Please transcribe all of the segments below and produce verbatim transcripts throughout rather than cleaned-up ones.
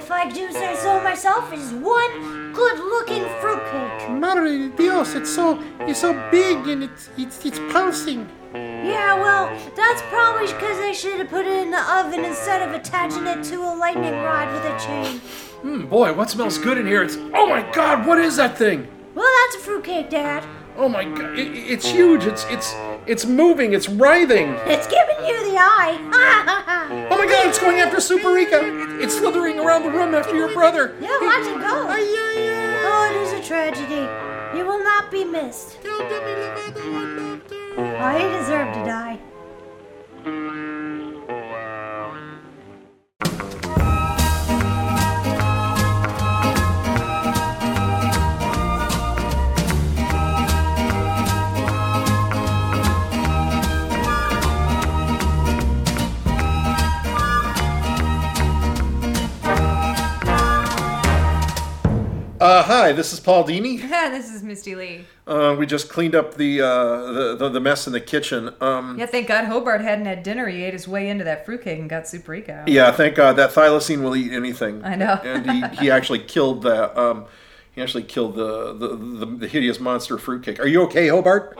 if I do say so myself, is one good-looking fruitcake. Madre de Dios, it's so it's so big and it's it's it's pulsing. Yeah, well, that's probably because they should have put it in the oven instead of attaching it to a lightning rod with a chain. Hmm, boy, what smells good in here? It's oh my God, what is that thing? Well, that's a fruitcake, Dad. Oh my God, it, it's huge. It's it's it's moving. It's writhing. It's giving you the eye. Oh my God, it's going after Superica. It, it's slithering around the room after your brother. Yeah, watch it go. Oh, it is a tragedy. You will not be missed. Oh, he deserved to die. Uh, hi, this is Paul Dini. This is Misty Lee. Uh, we just cleaned up the, uh, the, the the mess in the kitchen. Um, Yeah, thank God Hobart hadn't had dinner. He ate his way into that fruitcake and got Superica out. yeah, thank God that thylacine will eat anything. I know. And he, he actually killed that. Um, he actually killed the, the, the, the hideous monster fruitcake. Are you okay, Hobart?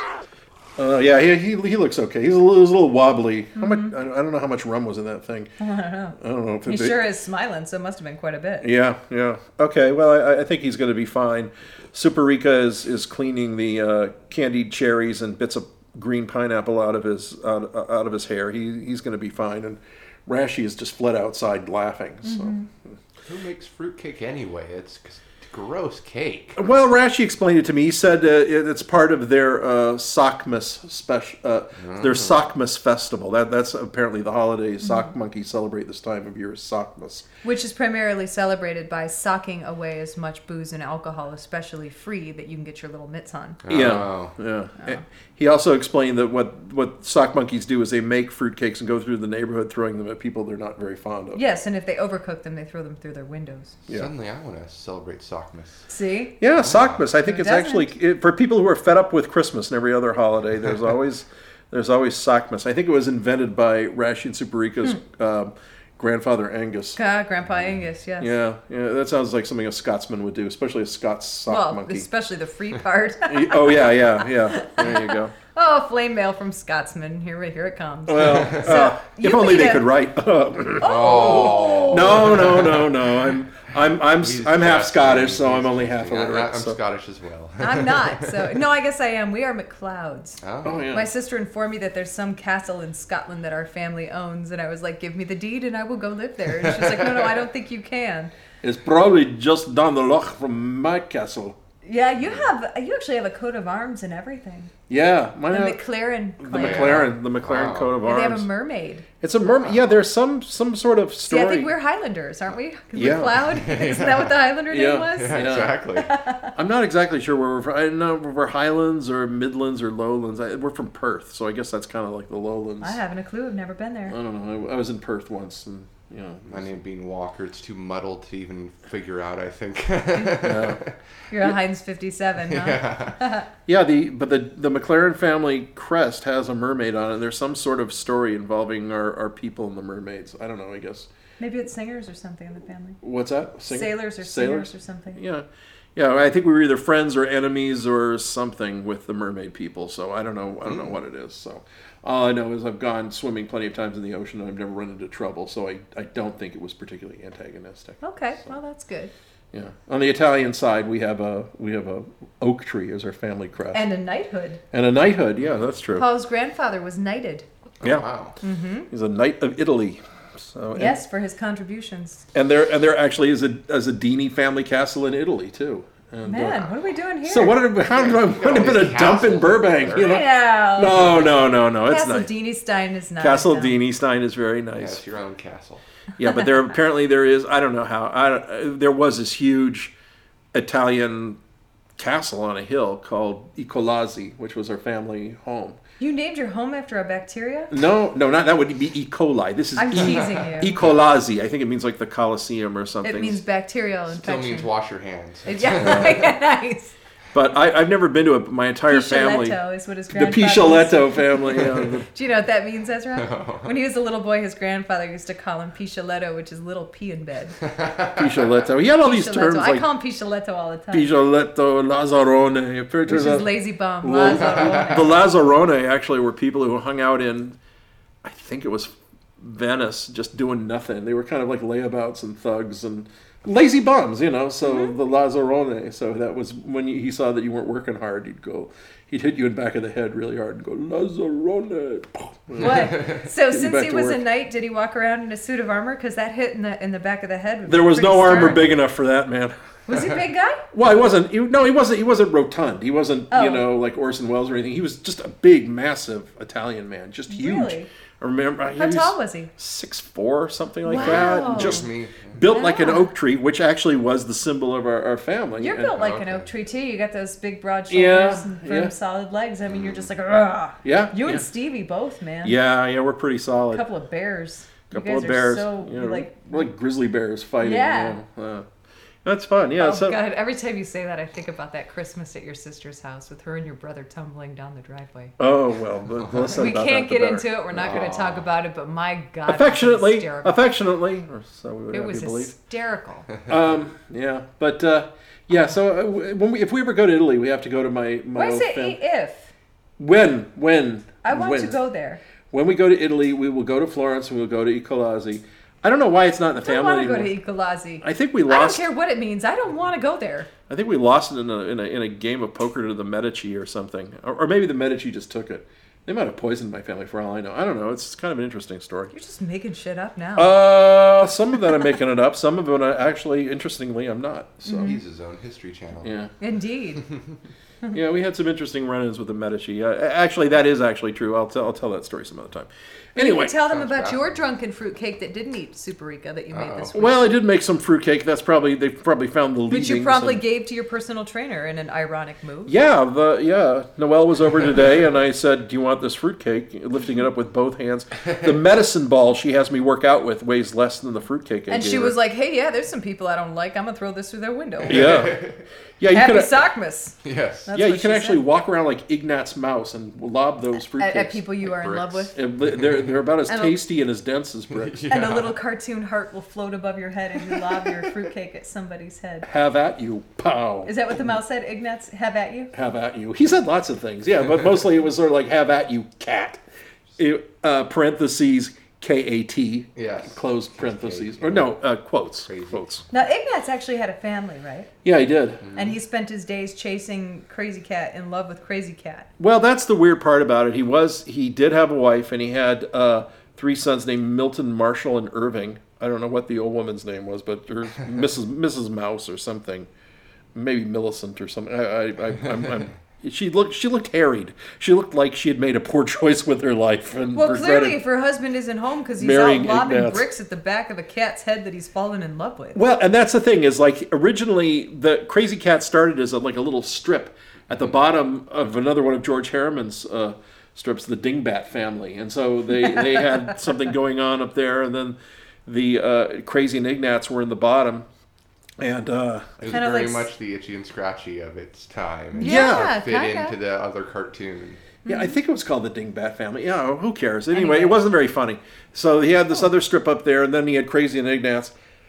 Uh, yeah, he, he he looks okay. He's a little, he's a little wobbly. How much? I don't know how much rum was in that thing. I don't know. I don't know. If He it, sure is smiling, so it must have been quite a bit. Yeah, yeah. Okay, well, I, I think he's going to be fine. Superica is, is cleaning the uh, candied cherries and bits of green pineapple out of his out, out of his hair. He he's going to be fine. And Rashi has just fled outside laughing. So. Mm-hmm. Who makes fruitcake anyway? It's gross cake. Well, Rashi explained it to me. He said uh, it, it's part of their uh, Sockmas special, uh, Oh. their Sockmas festival. That that's apparently the holiday sock monkeys celebrate this time of year is Sockmas. Which is primarily celebrated by socking away as much booze and alcohol, especially free, that you can get your little mitts on. Yeah, Oh. yeah. And he also explained that what what sock monkeys do is they make fruitcakes and go through the neighborhood throwing them at people they're not very fond of. Yes, and if they overcook them, they throw them through their windows. Yeah. Suddenly I want to celebrate Sockmas. See? Yeah, Sockmas. I think Who it's actually it, for people who are fed up with Christmas and every other holiday. There's always there's always Sockmas. I think it was invented by Rashi and Superica's uh, grandfather Angus. Ah, Grandpa Angus, yes. Yeah, yeah, that sounds like something a Scotsman would do, especially a Scots sock Well, monkey. especially the free part. Oh yeah, yeah, yeah. There you go. Oh, flame mail from Scotsman. Here, here it comes. Well, uh, you if only made they a- could write. Oh! No, no, no, no. I'm I'm I'm He's I'm half just- Scottish, so I'm he's- only half yeah, illiterate. I'm so. Scottish as well. I'm not. So no, I guess I am. We are McLeods. Oh. Oh yeah. My sister informed me that there's some castle in Scotland that our family owns, and I was like, "Give me the deed, and I will go live there." And she's like, "No, no, I don't think you can." It's probably just down the loch from my castle. Yeah, you have. You actually have a coat of arms and everything. Yeah, mine The have- McLaren. the clan. McLaren, the McLaren Wow. coat of And they have arms. a mermaid. It's a mermaid. Yeah, there's some some sort of See, story. I think we're Highlanders, aren't we? 'Cause Yeah. McLeod? Isn't that what the Highlander Yeah. name was? Yeah, Yeah. exactly. I'm not exactly sure where we're from. I don't know if we're Highlands or Midlands or Lowlands. I, we're from Perth, so I guess that's kind of like the Lowlands. I haven't a clue. I've never been there. I don't know. I, I was in Perth once, and you know. My name being Walker, it's too muddled to even figure out, I think. Yeah. You're a Heinz fifty-seven, huh? Yeah, the but the the McLaren family crest has a mermaid on it. There's some sort of story involving our, our people and the mermaids. I don't know. I guess. Maybe it's singers or something in the family. What's that? Singer? Sailors or Sailors? singers or something. Yeah, yeah. I think we were either friends or enemies or something with the mermaid people. So I don't know. I don't know what it is. So all I know is I've gone swimming plenty of times in the ocean and I've never run into trouble. So I, I don't think it was particularly antagonistic. Okay, well that's good. Yeah. On the Italian side, we have a we have a oak tree as our family crest And a knighthood. and a knighthood. Yeah, that's true. Paul's grandfather was knighted. Yeah. Wow. He's a knight of Italy. So and, Yes, for his contributions. and there and there actually is a as a Dini family castle in Italy too. And, Man, uh, what are we doing here? so what did how did I would have been a dump in Burbank? You know? Yeah. No, no, no, no. It's Castle nice. Dienestein is nice. Castle though. Dienestein is very Yeah, nice. it's your own castle. Yeah, but there apparently there is. I don't know how. I don't, uh, there was this huge Italian castle on a hill called Ecolazzi, which was our family home. You named your home after a bacteria? No, no, not that would be E. coli. This is I'm E. teasing you. Ecolazzi. I think it means like the Coliseum or something. It means bacterial Still infection. means wash your hands. Yeah, nice. But I, I've never been to a, my entire family. Picholetto is what his The grandfather used to- Picholetto family. Yeah, the- Do you know what that means, Ezra? When he was a little boy, his grandfather used to call him Picholetto, which is little pea in bed. Picholetto. He had all these Picholetto. terms I like call him Picholetto all the time. Picholetto, Lazzarone. It Which turns is out- lazy bum. Well, Lazzarone. the Lazzarone actually were people who hung out in, I think it was Venice, just doing nothing. They were kind of like layabouts and thugs and lazy bums, you know. So Mm-hmm. the Lazzarone. So that was when he saw that you weren't working hard, he'd go, he'd hit you in the back of the head really hard and go Lazzarone. What? So Get you since back he to was a work. knight, did he walk around in a suit of armor? Because that hit in the in the back of the head. Would be There was pretty no armor stern. big enough for that man. Was he a big guy? Well, he wasn't. He, no, he wasn't. He wasn't rotund. He wasn't, Oh. you know, like Orson Welles or anything. He was just a big, massive Italian man, just huge. Really? I remember. How tall was he? Six four, something like Wow. that. And Just just me. built like an Yeah. oak tree, which actually was the symbol of our, our family. You're And- built like an okay. oak tree too. You got those big broad shoulders Yeah, and firm yeah. solid legs. I mean, you're just like, Ugh. Yeah, You yeah. and Stevie both, man. Yeah, yeah, we're pretty A solid. couple of bears. Couple you guys of bears. Are so you know, like. we're like grizzly bears fighting. Yeah. You know, uh, that's fun. Yeah. Oh so God! Every time you say that, I think about that Christmas at your sister's house with her and your brother tumbling down the driveway. oh well, the, the less said We about can't that, the get better. into it. We're not going to talk about it. But my God, it was Affectionately, hysterical. affectionately, or so we would It have was you believe. hysterical. Um, yeah, but uh, yeah. So uh, when we, if we ever go to Italy, we have to go to my my Why old say fam- if? When when I want when? to go there. When we go to Italy, we will go to Florence and we'll go to Ecolazzi. I don't know why it's not in the I don't family want to go anymore. to Ecolazzi. I think we I don't lost. care what it means. I don't want to go there. I think we lost it in a, in a in a game of poker to the Medici or something, or, or maybe the Medici just took it. They might have poisoned my family for all I know. I don't know. It's kind of an interesting story. You're just making shit up now. Uh, some of that I'm making it up. Some of it, I actually, interestingly, I'm not. So Mm-hmm. He's his own history channel. yeah, Indeed. yeah. We had some interesting run-ins with the Medici. Uh, actually, that is actually true. I'll tell I'll tell that story some other time. You Anyway, can tell them Sounds about your fascinating. drunken fruitcake that didn't eat Superica that you made this Uh-oh. week. well, I did make some fruitcake. That's probably they probably found the leavings. Which you probably and- gave to your personal trainer in an ironic move. Yeah, the yeah. Noelle was over today, and I said, "Do you want this fruitcake?" Lifting it up with both hands. The medicine ball she has me work out with weighs less than the fruitcake. I And gave she her. was like, hey, yeah, there's some people I don't like. I'm going to throw this through their window. "Yeah, yeah." You Happy can Sockmas. Yes. That's yeah, what you can she actually said. walk around like Ignatz Mouse and lob those fruitcakes. At, at people you are in bricks. love with. And they're they're about as And a- tasty and as dense as bricks. Yeah. And a little cartoon heart will float above your head as you lob your fruitcake at somebody's head. Have at you, pow. Is that what the mouse said, Ignatz? Have at you? Have at you. He said lots of things, yeah, but mostly it was sort of like have at you, cat. It, uh, parentheses K A T. Yes. Close parentheses, or no, uh, quotes. Crazy. Quotes. Now, Ignatz actually had a family, right? Yeah, he did. And he spent his days chasing Crazy Cat, in love with Crazy Cat. Well, that's the weird part about it. He was he did have a wife, and he had uh, three sons named Milton, Marshall, and Irving. I don't know what the old woman's name was, but her, Missus Missus Mouse or something, maybe Millicent or something. I, I, I I'm, I'm, she looked she looked harried. She looked like she had made a poor choice with her life and Well, regretted. clearly, if her husband isn't home because he's marrying out lobbing Ignatz. bricks at the back of a cat's head that he's fallen in love with. Well, and that's the thing is like originally the Crazy Cat started as a, like a little strip at the bottom of another one of George Harriman's uh, strips, the Dingbat family, and so they they had something going on up there, and then the uh, Crazy and Ignatz were in the bottom, and uh, It was Kinda very like s- much the Itchy and Scratchy of its time. and Yeah, fit kinda. into the other cartoon. yeah, I think it was called the Dingbat family. Yeah, who cares? Anyway, Anyway. it wasn't very funny. So he had this other strip up there, and then he had Crazy and Ignatz,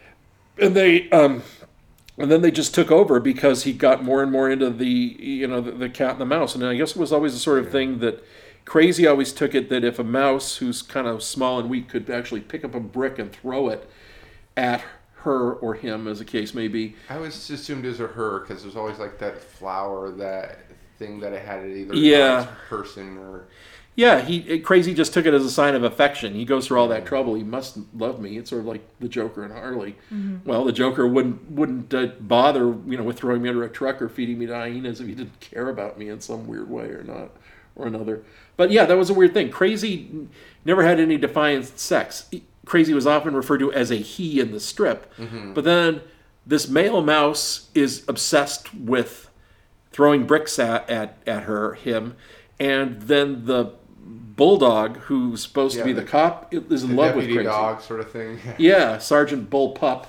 and they. Um, And then they just took over because he got more and more into the, you know, the, the cat and the mouse. And I guess it was always the sort of thing that Crazy always took it that if a mouse who's kind of small and weak could actually pick up a brick and throw it at her or him, as the case may be. I always assumed it was a her because there's always like that flower, that thing that it had at either Yeah. nice person or. Yeah, he it, Crazy just took it as a sign of affection. He goes through all that trouble. He must love me. It's sort of like the Joker and Harley. Well, the Joker wouldn't wouldn't uh, bother, you know, with throwing me under a truck or feeding me to hyenas if he didn't care about me in some weird way or not or another. But yeah, that was a weird thing. Crazy never had any defined sex. Crazy was often referred to as a he in the strip. But then this male mouse is obsessed with throwing bricks at at, at her him, and then the bulldog, who's supposed Yeah, to be the- the cop, is in The love with deputy Crazy. dog sort of thing. Yeah, Sergeant Bull Pup.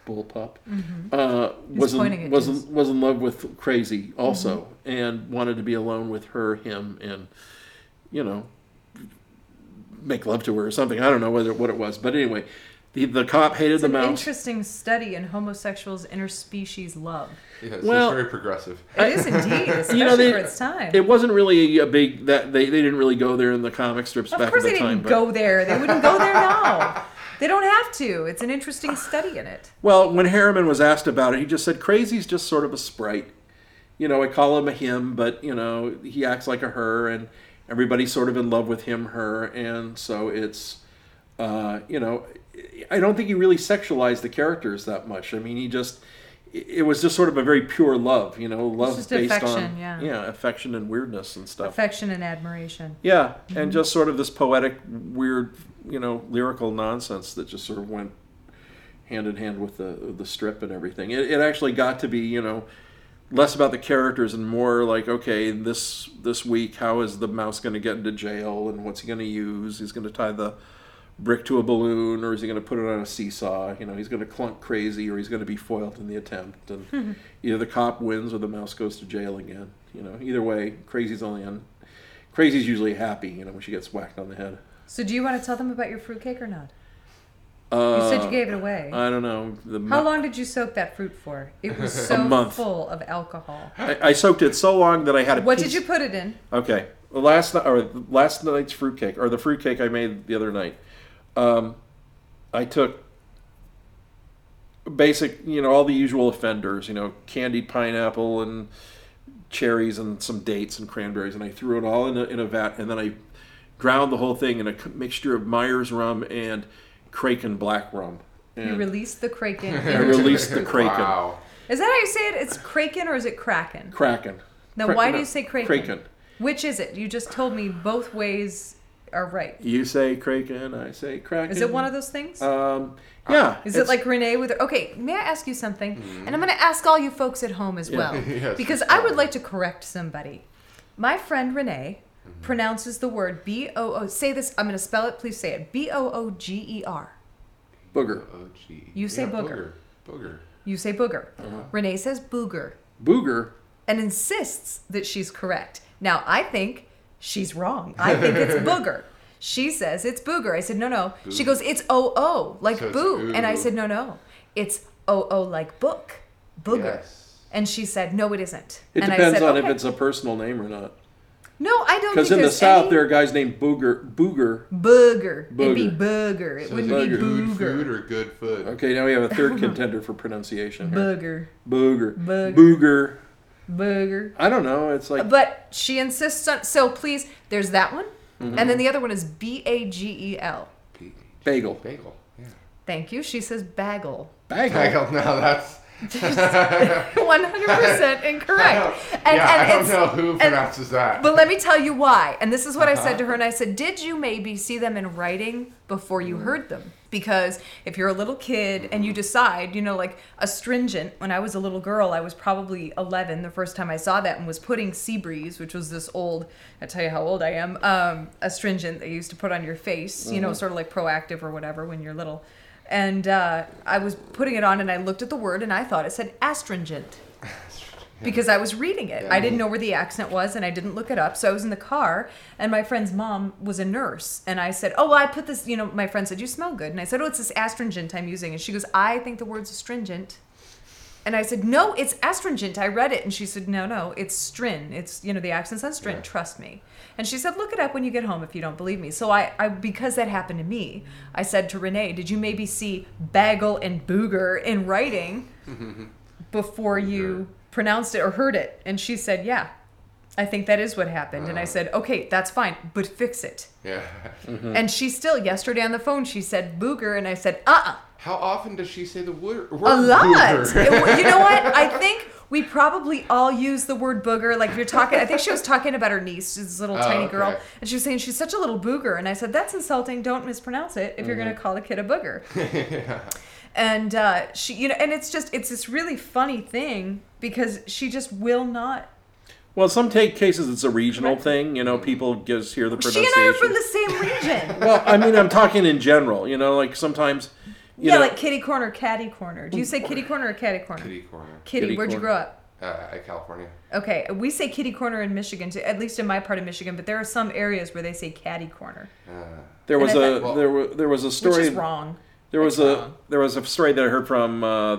Bullpup, uh, was pointing in, at was Juice. in, was in love with Crazy also, and wanted to be alone with her, him, and you know, make love to her or something. I don't know whether what it was, but anyway, the the cop hated It's the an mouse. interesting study in homosexuals' interspecies love. Yeah, so Well- it's very progressive. It is indeed, especially You know, they- for its time. It wasn't really a big that they, they didn't really go there in the comic strips Of back course in they the time. didn't but- go there. They wouldn't go there now. They don't have to. It's an interesting study in it. Well, when Harriman was asked about it, he just said, Crazy's just sort of a sprite. You know, I call him a him, but, you know, he acts like a her, and everybody's sort of in love with him, her, and so it's, uh, you know, I don't think he really sexualized the characters that much. I mean, he just, it was just sort of a very pure love, you know, love just based affection, on, yeah. affection and weirdness and stuff. Affection and admiration. Yeah, and just sort of this poetic, weird, you know, lyrical nonsense that just sort of went hand in hand with the the strip and everything. It, it actually got to be, you know, less about the characters and more like, okay, this this week, how is the mouse going to get into jail, and what's he going to use? He's going to tie the brick to a balloon, or is he going to put it on a seesaw? You know, he's going to clunk Crazy, or he's going to be foiled in the attempt. And either the cop wins or the mouse goes to jail again. You know, either way, Crazy's only on. Crazy's usually happy, you know, when she gets whacked on the head. So do you want to tell them about your fruitcake or not? Uh, You said you gave it away. I don't know. The How mo- long did you soak that fruit for? It was so month. full of alcohol. I, I soaked it so long that I had a What piece. did you put it in? Okay, the last night or last night's fruitcake, or the fruitcake I made the other night. Um, I took basic, you know, all the usual offenders, you know, candied pineapple and cherries and some dates and cranberries, and I threw it all in a, in a vat, and then I drowned the whole thing in a c- mixture of Myers rum and Kraken black rum. You And released the kraken. I released the Kraken. Wow. Is that how you say it? It's kraken or is it kraken? Kraken. Now, Kra- why no, do you say kraken? Kraken. Which is it? You just told me both ways are right. You say Kraken, I say Kraken. Is it one of those things? Um, yeah. Is it it's- like Renee with her? Okay, may I ask you something? And I'm going to ask all you folks at home as Yeah. well. Yes, because it's I would fine. like to correct somebody. My friend Renee pronounces the word B O O. Say this, I'm going to spell it. Please say it. B O O G E R. Booger? Oh, gee. You say Yeah, booger. Booger. Booger. You say booger. Uh-huh. Renee says booger Booger. and insists that she's correct. Now, I think she's wrong. I think it's booger. She says it's booger. I said, no, no. She Boo. goes, it's O O, like So it's boo. And I ooh. said, no, no. It's O O like book. Booger. Yes. And she said, no, it isn't. It and depends I said, on okay. if it's a personal name or not. No, I don't Because think in the there's South, any... there are guys named Booger. Booger. Booger. It'd be Booger. booger. It So wouldn't is be it good food booger. or good food? Okay, now we have a third contender for pronunciation here. Booger. Booger. Booger. Booger. Booger. I don't know. It's like But she insists on... So please, there's that one. Mm-hmm. And then the other one is B A G E L. P- bagel. Bagel. Yeah. Thank you. She says bagel. Bagel. Bagel. No, that's. one hundred percent incorrect. And, yeah, I and don't it's, know who and- pronounces that. But let me tell you why. And this is what I said to her. And I said, did you maybe see them in writing before you heard them? Because if you're a little kid and you decide, you know, like astringent, when I was a little girl, I was probably eleven the first time I saw that and was putting Seabreeze, which was this old, I tell you how old I am, um, astringent that you used to put on your face, you know, sort of like Proactive or whatever when you're little. And uh, I was putting it on and I looked at the word and I thought it said astringent. Because I was reading it. Yeah. I didn't know where the accent was and I didn't look it up. So I was in the car and my friend's mom was a nurse. And I said, oh, well, I put this, you know, my friend said, you smell good. And I said, oh, it's this astringent I'm using. And she goes, I think the word's astringent. And I said, no, it's astringent. I read it. And she said, no, no, it's strin. It's, you know, the accent's on strin. Yeah. Trust me. And she said, look it up when you get home if you don't believe me. So I, I, because that happened to me, I said to Renee, did you maybe see bagel and booger in writing before you pronounced it or heard it? And she said, yeah, I think that is what happened. And I said, okay, that's fine, but fix it. Yeah. And she still, yesterday on the phone, she said booger. And I said, uh-uh. How often does she say the word? word A lot. booger? It- you know what? I think we probably all use the word booger. Like if you're talking, I think she was talking about her niece, this little Oh, tiny okay. girl, and she was saying she's such a little booger. And I said, that's insulting. Don't mispronounce it if you're going to call a kid a booger. And uh, she, you know, and it's just, it's this really funny thing because she just will not. Well, some take cases it's a regional thing. You know, people just hear the She pronunciation. and I are from the same region. Well, I mean, I'm talking in general. You know, like sometimes You yeah, know- like kitty corner, catty corner. Do you say kitty corner or catty corner? Kitty corner. Kitty. Kitty Where'd you corner. grow up? Uh, California. Okay, we say kitty corner in Michigan, too, at least in my part of Michigan. But there are some areas where they say catty corner, Uh, There was And I a thought- Well- there was there was a which story. is wrong. There was It's a wrong. there was a story that I heard from uh,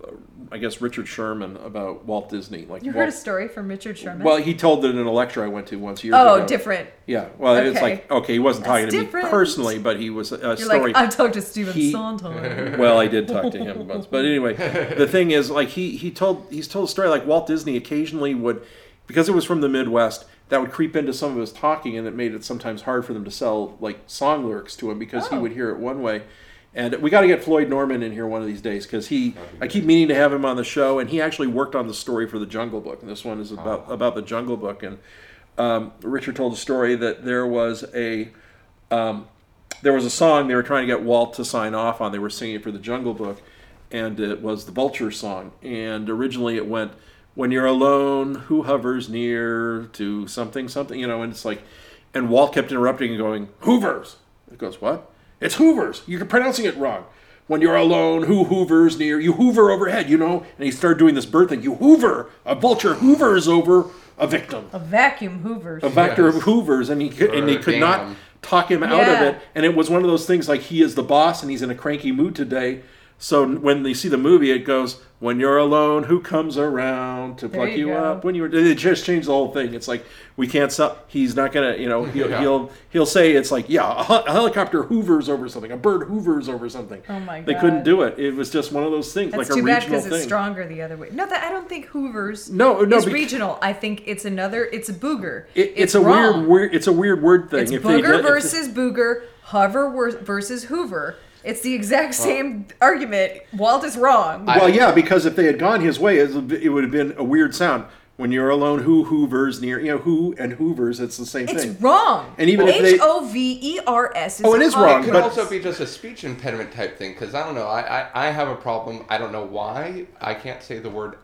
I guess Richard Sherman about Walt Disney. Like You Walt, heard a story from Richard Sherman? Well, he told it in a lecture I went to once years oh, ago. different. Yeah, well, it's Okay. like okay, he wasn't That's talking to different. me personally, but he was a, a You're story. like, I've talked to Stephen He- Sondheim. Well, I did talk to him once, but anyway, the thing is, like he he told he's told a story like Walt Disney occasionally would, because it was from the Midwest, that would creep into some of his talking, and it made it sometimes hard for them to sell like song lyrics to him because he Oh. would hear it one way. And we got to get Floyd Norman in here one of these days because he, I keep meaning to have him on the show, and he actually worked on the story for the Jungle Book. And this one is about about the Jungle Book. And um, Richard told a story that there was a um, there was a song they were trying to get Walt to sign off on. They were singing it for the Jungle Book, and it was the Vulture song. And originally it went, "When you're alone, who hovers near to something something," you know. And it's like, and Walt kept interrupting and going, "Hoovers." It goes, "What?" "It's Hoovers. You're pronouncing it wrong. When you're alone, who hoovers near? You hoover overhead, you know." And he started doing this bird thing. You hoover. A vulture hoovers over a victim. A vacuum hoovers. A vector Yes. of hoovers, and he could, and they could Damn. not talk him out of Yeah. it. And it was one of those things like he is the boss, and he's in a cranky mood today. So when they see the movie, it goes, "When you're alone, who comes around to There pluck you you go. up?" When you were, it just changed the whole thing. It's like we can't sell. He's not gonna, you know, he'll Yeah. he'll he'll say it's like, yeah, a, hel- a helicopter hoovers over something, a bird hoovers over something. Oh my They God. couldn't do it. It was just one of those things, That's like a too bad regional because it's thing. stronger the other way. No, that I don't think Hoover's No, no, is bec- regional. I think it's another. It's a booger. It, it's, a wrong. weird, weird. It's a weird word thing. It's If they booger let- if they- versus booger, hover wor- versus Hoover. It's the exact same argument. Walt is wrong. Well, yeah, because if they had gone his way, it would- it would have been a weird sound. When you're alone, who hoovers near? You know, who and hoovers. It's the same it's thing. wrong. And even if H they- O V E R S is Oh, it is hover. wrong, It could but- also be just a speech impediment type thing because I don't know. I, I, I have a problem. I don't know why I can't say the word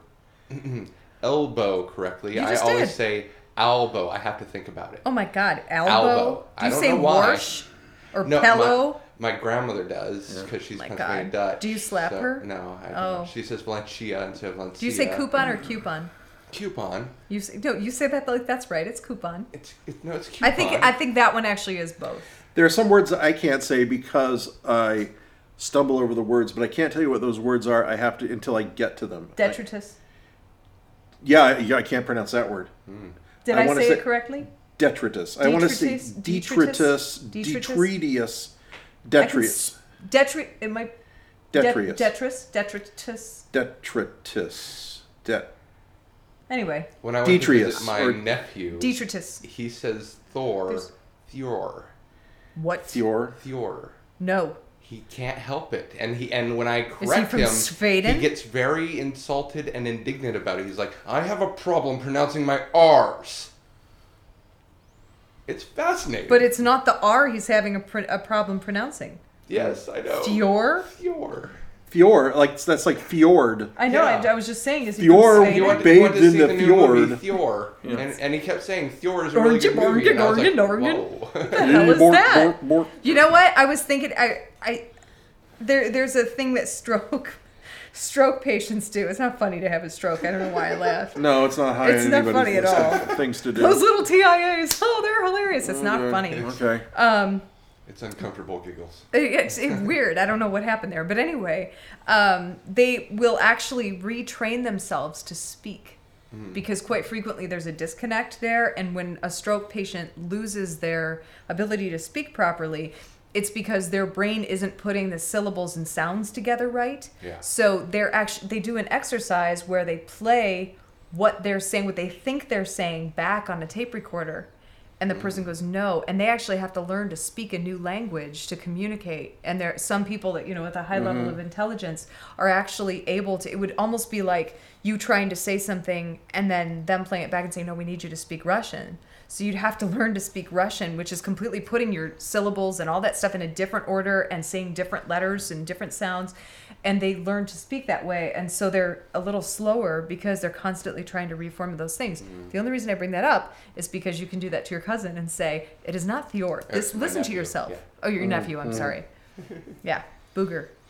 elbow correctly. You I just always did. say elbow. I have to think about it. Oh my God, elbow. Elbow. Do I you don't say know why. warsh or No, pillow? My, my grandmother does because she's My Pennsylvania God. Dutch. Do you slap so- her? No, I don't. Oh. She says Valencia instead of Valencia. Do you say coupon or coupon? Coupon. You say, no, you say that like that's right. It's coupon. It's it, no, it's coupon. I think I think that one actually is both. There are some words that I can't say because I stumble over the words, but I can't tell you what those words are. I have to until I get to them. I- Detritus. yeah, I- yeah, I can't pronounce that word. Did I I, wanna say, say- it correctly? Detritus. I want to say Detritus? detritus, Detritus? detritus, I can detritus, s- Detri. It might. detritus, Detris. Detritus. detritus, det. Anyway, when I went to Detrius, visit my or- nephew, detritus. he says Thor, There's- Thior, What? Thior. Thior. No. He can't help it, and he and when I correct from him, Sweden? he gets very insulted and indignant about it. He's like, "I have a problem pronouncing my R's." It's fascinating. But it's not the R he's having a, pr- a problem pronouncing. yes, I know. Fior? Thior. Fjord, like that's like fjord. I know. Yeah. I, I was just saying. Is he Fjord- from He Sweden? wanted, he Bathed wanted to in see the the, new movie fjord. Thior, and, and he kept saying Thior is a really good Organ, movie. And I was like, organ, organ. whoa. What the hell is Bork, that? bork, bork. You know what? I was thinking. I I there there's a thing that stroke stroke patients do. It's not funny to have a stroke. I don't know why I laughed. No, it's not high It's on not anybody's funny at list all. of things to do. Those little T I As. Oh, they're hilarious. It's not Okay, funny. Okay. Um. It's uncomfortable giggles. It's, it's weird. I don't know what happened there. But anyway, um, they will actually retrain themselves to speak because quite frequently there's a disconnect there. And when a stroke patient loses their ability to speak properly, it's because their brain isn't putting the syllables and sounds together right. Yeah. So they're actually they do an exercise where they play what they're saying, what they think they're saying back on a tape recorder. And the person goes, no. And they actually have to learn to speak a new language to communicate. And there some people that, you know, with a high level of intelligence are actually able to, it would almost be like you trying to say something and then them playing it back and saying, no, we need you to speak Russian. So you'd have to learn to speak Russian, which is completely putting your syllables and all that stuff in a different order and saying different letters and different sounds. And they learn to speak that way. And so they're a little slower because they're constantly trying to reform those things. Mm. The only reason I bring that up is because you can do that to your cousin and say, it is not Thior. This, That's my listen to nephew, yourself. yeah. Oh, your nephew, I'm sorry. Yeah, booger.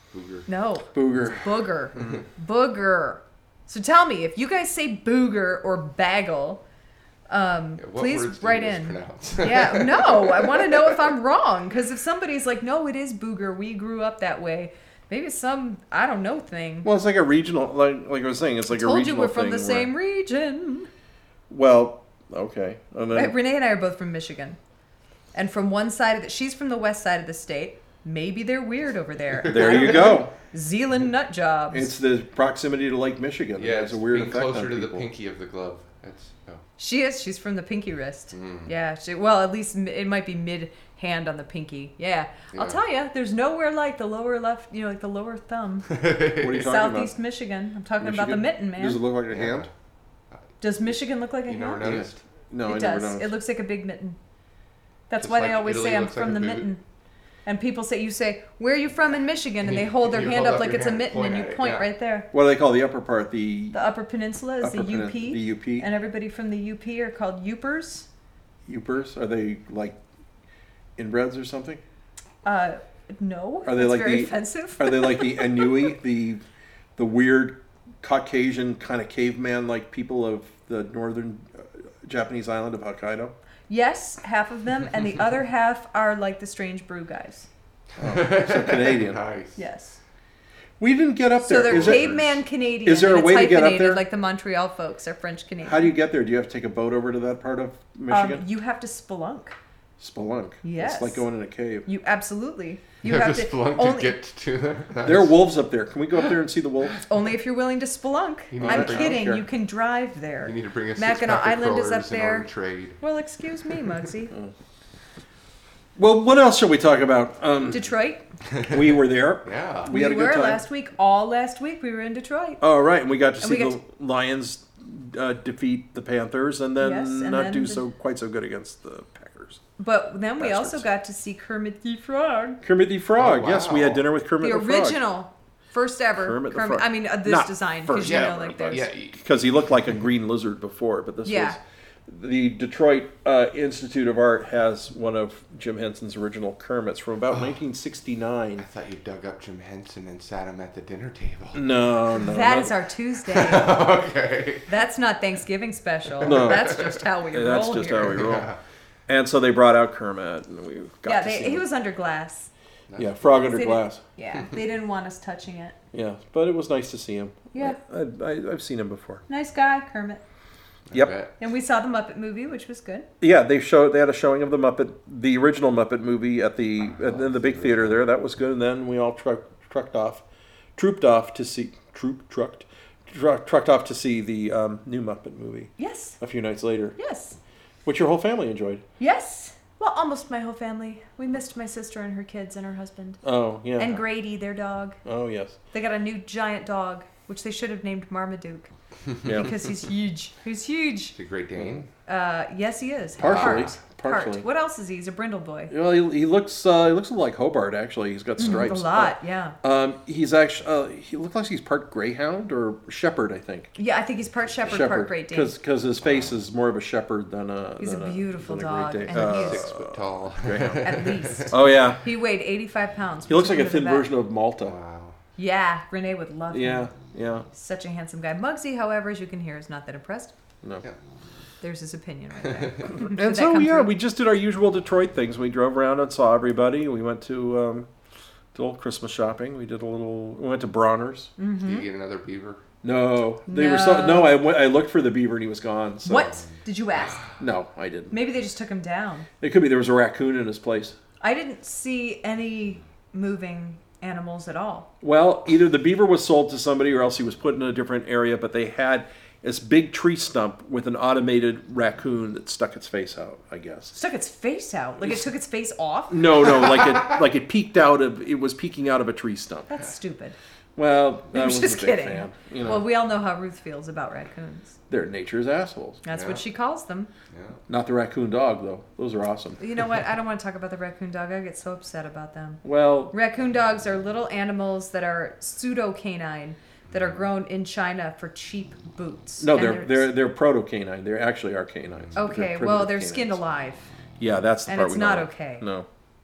Booger. No. Booger. Booger. Booger. So tell me, if you guys say booger or bagel, um, Yeah, what please words do you write in. mispronounce? Yeah, no, I want to know if I'm wrong. Because if somebody's like, no, it is booger, we grew up that way. Maybe some, I don't know, thing. Well, it's like a regional, like like I was saying, it's like a Told you regional we're from thing the where- same region. Well, okay. And then, Right, Renee and I are both from Michigan. And from one side of the, she's from the west side of the state. Maybe they're weird over there. there you go. Zealand nut jobs. It's the proximity to Lake Michigan. Yeah, it it's has a weird being effect closer on to the people. pinky of the glove. That's oh. She is. She's from the pinky wrist. Mm. Yeah. She, well, at least m- it might be mid hand on the pinky. Yeah. Yeah. I'll tell you, there's nowhere like the lower left, you know, like the lower thumb. What are you talking Southeast about? Michigan. I'm talking about the Michigan? mitten, man. Does it look like a hand? Does Michigan look like a You never hand? noticed? No, it I does. never noticed. It looks like a big mitten. That's Just why like they always Italy say I'm looks like from a the boot. mitten. And people say, you say, where are you from in Michigan? And they hold their You hand hold up up like your it's a hand, mitten point and you at it, point yeah. right there. What do they call the upper part? The The Upper Peninsula is upper the U penin- P. The U P. And everybody from the U P are called Upers. Upers? Are they like inbreds or something? Uh, no. Are they That's like very the- offensive. Are they like the Inui, the the weird Caucasian kind of caveman like people of the northern uh, Japanese island of Hokkaido? Yes, half of them, and the other half are like the strange brew guys. So Canadian. Nice. Yes. We didn't get up So there. they're Is it- caveman Canadian. is there a and way it's to get up hyphenated there? like the Montreal folks are French Canadian. How do you get there? Do you have to take a boat over to that part of Michigan? Um, you have to spelunk. Spelunk. Yes. It's like going in a cave. You absolutely. You, have, to spelunk only, to get to there. Nice. There are wolves up there. Can we go up there and see the wolves? only if you're willing to spelunk. You need I'm to bring- kidding. I don't care. You can drive there. You need to bring a Mackinac six-pack of Island is up crawlers in order there. to trade. Well, excuse me, Muggsy. Well, what else shall we talk about? Um, Detroit. we were there. Yeah. We We, had a good were time. last week. All last week we were in Detroit. Oh, right. And we got to And see we the got Lions uh, defeat the Panthers and then Yes, and not then do the- so quite so good against the Packers. But then we also Bastards. got to see Kermit the Frog. Kermit the Frog. Oh, Yes, we had wow. dinner with Kermit The the, Frog. original. First ever. Kermit the Kermit. Frog. I mean, uh, this Not design. Because first you know, ever, like but- there's. Yeah. Because he looked like a green lizard before, but this Yeah. was the Detroit uh, Institute of Art has one of Jim Henson's original Kermits from about nineteen I sixty-nine. thought you dug up Jim Henson and sat him at the dinner table. No, no. That no. is our Tuesday. Okay. That's not Thanksgiving special. No. That's just how we roll That's just here. how we roll. Yeah. And so they brought out Kermit, and we got Yeah, to they, see he him. was under glass. Yeah, frog under They didn't- glass. Yeah, they didn't want us touching it. Yeah, but it was nice to see him. Yeah. I, I, I've seen him before. Nice guy, Kermit. Yep. Bet. And we saw the Muppet movie, which was good. Yeah, they showed. They had a showing of the Muppet, the original Muppet movie at the at, in the big theater there. That was good. And then we all truck, trucked off, trooped off to see troop trucked, truck, trucked off to see the um, new Muppet movie Yes. a few nights later, Yes. which your whole family enjoyed. Yes. Well, almost my whole family. We missed my sister and her kids and her husband. Oh yeah. And Grady, their dog. oh yes. They got a new giant dog, which they should have named Marmaduke. Yeah. Because he's huge. He's huge. The Great Dane. Uh, yes, he is. Partially. Heart. Partially. Heart. What else is he? He's a brindle boy. Well, he, he looks uh, he looks like Hobart actually. He's got stripes. A lot, yeah. Um, he's actually uh, he looks like he's part Greyhound or Shepherd, I think. Yeah, I think he's part shepherd, part Great Dane. because his face is more of a shepherd than a. He's than a beautiful than a dog, Great Dane. and Uh, he's- Six foot tall. Greyhound. At least. Oh yeah, He weighed eighty-five pounds. he looks like a Look at thin that. version of Malta. Wow. Yeah, Renee would love him. Yeah, yeah. Such a handsome guy. Muggsy, however, as you can hear, is not that impressed. No. Yeah. There's his opinion right there. Did And that so come yeah, through? we just did our usual Detroit things. We drove around and saw everybody. We went to um, did a little Christmas shopping. We did a little. We went to Bronner's. Mm. Do you get another beaver? No, they were so. No. No, I went. I looked for the beaver and he was gone. So. What? Did you ask? No, I didn't. Maybe they just took him down. It could be there was a raccoon in his place. I didn't see any moving animals at all. Well, either the beaver was sold to somebody or else he was put in a different area, but they had this big tree stump with an automated raccoon that stuck its face out, I guess. Stuck its face out. Like it took its face off? No, no, like it like it peeked out of it was peeking out of a tree stump. That's stupid. Well, I I'm was just a big kidding. fan. You know, Well, we all know how Ruth feels about raccoons. they're nature's assholes. That's Yeah. what she calls them. Yeah. Not the raccoon dog though. Those are awesome. You know what? I don't want to talk about the raccoon dog. I get so upset about them. Well, Raccoon dogs are little animals that are pseudo canine that are grown in China for cheap boots. no, And they're they're they're proto canine. They actually are canines. okay. They're well, primitive they're canines. skinned alive. Yeah, that's the And part it's we not don't like. okay. No.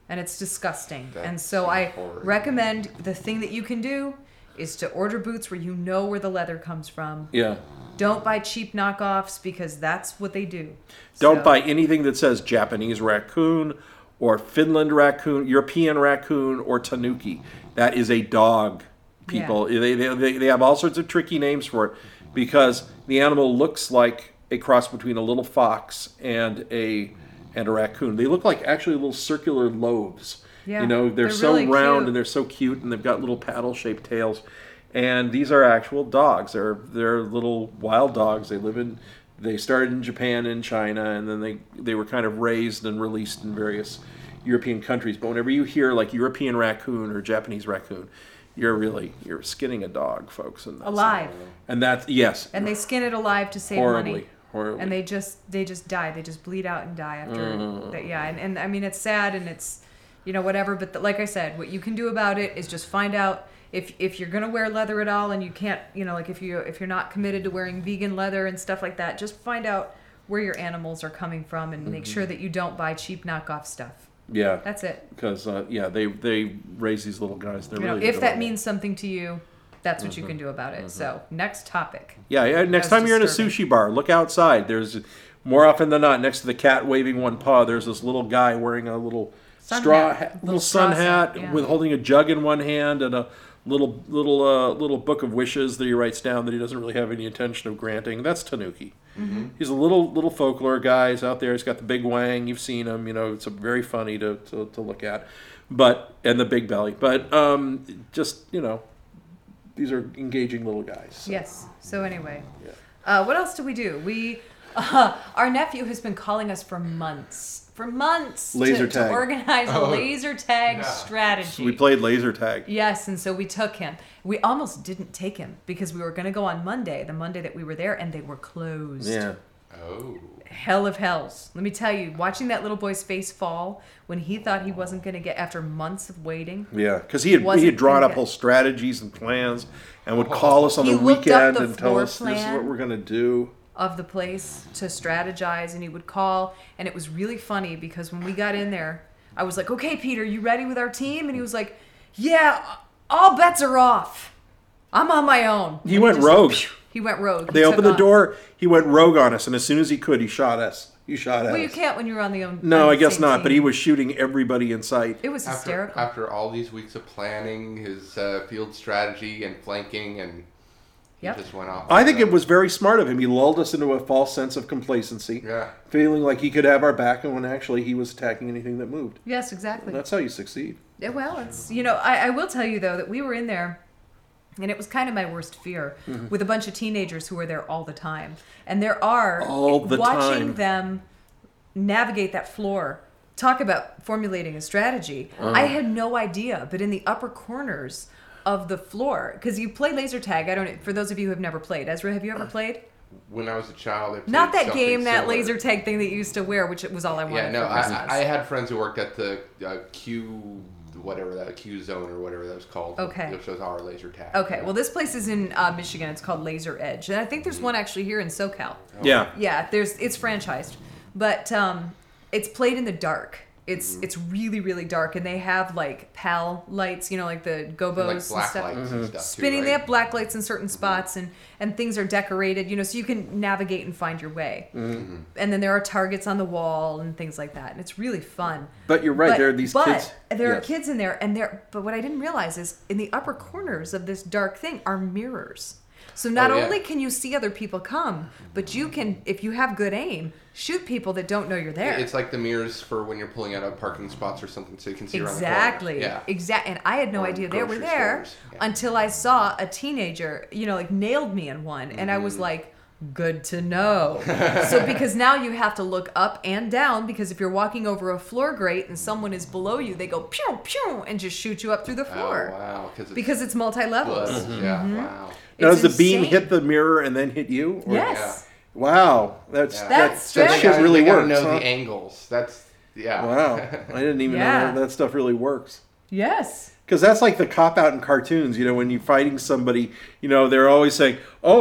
and it's disgusting. That and so sounds I horrid. recommend the thing that you can do is to order boots where you know where the leather comes from. Yeah. Don't buy cheap knockoffs because that's what they do. Don't So- buy anything that says Japanese raccoon or Finland raccoon, European raccoon, or tanuki. That is a dog, people. They, they, they, they have all sorts of tricky names for it because the animal looks like a cross between a little fox and a and a raccoon. They look like actually little circular lobes. Yeah, you know, they're, they're so really round cute. and they're so cute, and they've got little paddle-shaped tails. And these are actual dogs. They're they're little wild dogs. They live in. They started in Japan and China, and then they they were kind of raised and released in various European countries. But whenever you hear like European raccoon or Japanese raccoon, you're really you're skinning a dog, folks. And that's, Alive. And that's yes. And they skin it alive to save horribly, money. horribly. And they just they just die. They just bleed out and die after that. Yeah, and, and I mean it's sad and it's you know whatever. But the, like I said, what you can do about it is just find out if if you're gonna wear leather at all and you can't you know like if you if you're not committed to wearing vegan leather and stuff like that, just find out where your animals are coming from and make sure that you don't buy cheap knockoff stuff. yeah. That's it. Because uh, yeah, they they raise these little guys. They're You know, really if that adorable. means something to you, that's what you can do about it. So next topic. Yeah, yeah. Next That's time you're in a disturbing. sushi bar, look outside. There's more often than not next to the cat waving one paw. There's this little guy wearing a little Sun straw hat. hat, Little little sun straw hat, hat, yeah. with holding a jug in one hand and a little little uh, little book of wishes that he writes down that he doesn't really have any intention of granting. That's Tanuki. Mm-hmm. He's a little little folklore guy. He's out there. He's got the big wang. You've seen him. You know, it's a very funny to, to, to look at, but and the big belly. But um, just you know, these are engaging little guys. So. Yes. So anyway, Yeah. uh, what else do we do? We, uh, our nephew has been calling us for months, for months, Laser to, tag. to organize a Oh, laser tag yeah. strategy. We played laser tag. Yes, and so we took him. We almost didn't take him because we were going to go on Monday, the Monday that we were there, and they were closed. Yeah. Oh. Hell of hells. Let me tell you, watching that little boy's face fall when he thought he wasn't going to get after months of waiting. Yeah, because he had he Wasn't had drawn gonna up get- whole strategies and plans, and would call us on He the looked up weekend the and tell floor us this is plan. what we're gonna do. Of the place to strategize, and he would call, and it was really funny because when we got in there, I was like, "Okay, Peter, you ready with our team?" And he was like, "Yeah, all bets are off. I'm on my own." He And went just- rogue. He went rogue. They He opened took the off. door. He went rogue on us, and as soon as he could, he shot us. He shot at Well, you us. can't when you're on the own. No, on I the guess same not. team. But he was shooting everybody in sight. It was After, hysterical. after all these weeks of planning, his uh, field strategy and flanking, and he Yep. just went off. I think So, it was very smart of him. He lulled us into a false sense of complacency, Yeah. feeling like he could have our back, and when actually he was attacking anything that moved. Yes, exactly. That's how you succeed. Yeah, well, it's you know, I, I will tell you though that we were in there, and it was kind of my worst fear Mm-hmm. with a bunch of teenagers who were there all the time, and there are All the watching time. them navigate that floor. Talk about formulating a strategy. Uh-huh. I had no idea, but in the upper corners of the floor, because you play laser tag. I don't. For those of you who have never played, Ezra, have you ever played? When I was a child, I played Not that something game, that similar. laser tag thing that you used to wear, which it was all I wanted Yeah, no, for Christmas. I, I had friends who worked at the uh, Q, whatever that Q zone or whatever that was called. Okay. Which was our laser tag. Okay, well, this place is in uh, Michigan. It's called Laser Edge, and I think there's one actually here in SoCal. Yeah. Yeah, there's it's franchised, but um, it's played in the dark. It's Mm-hmm. it's really really dark, and they have like PAL lights, you know, like the And, gobos like and black stuff. lights and stuff Spinning, too, they right? have black lights in certain spots, and and things are decorated, you know, so you can navigate and find your way. Mm-hmm. And then there are targets on the wall and things like that, and it's really fun. But you're right. But- there are these but kids. there are Yes. kids in there, and there. But what I didn't realize is in the upper corners of this dark thing are mirrors. So not Oh, yeah. only can you see other people come, but you can, if you have good aim, shoot people that don't know you're there. It's like the mirrors for when you're pulling out of parking spots or something, so you can see around the Exactly. corner. Yeah. Exact. And I had no Or idea they were grocery there stores. Yeah. until I saw a teenager, you know, like nailed me in one, and I Mm-hmm. was like, good to know. So because now you have to look up and down, because if you're walking over a floor grate and someone is below you, they go pew pew and just shoot you up through the floor. Oh, wow. It's Because it's multi-levels. blood. Yeah, wow. Now, It's does the beam insane. hit the mirror and then hit you? Or- Yes. Wow. That's Yeah. that, That's that strategy. shit gotta- really they gotta works. know huh? the angles. That's, yeah. Wow. I didn't even Yeah. know that, that stuff really works. Yes. Because that's like the cop out in cartoons. You know, when you're fighting somebody, you know, they're always saying, "Oh,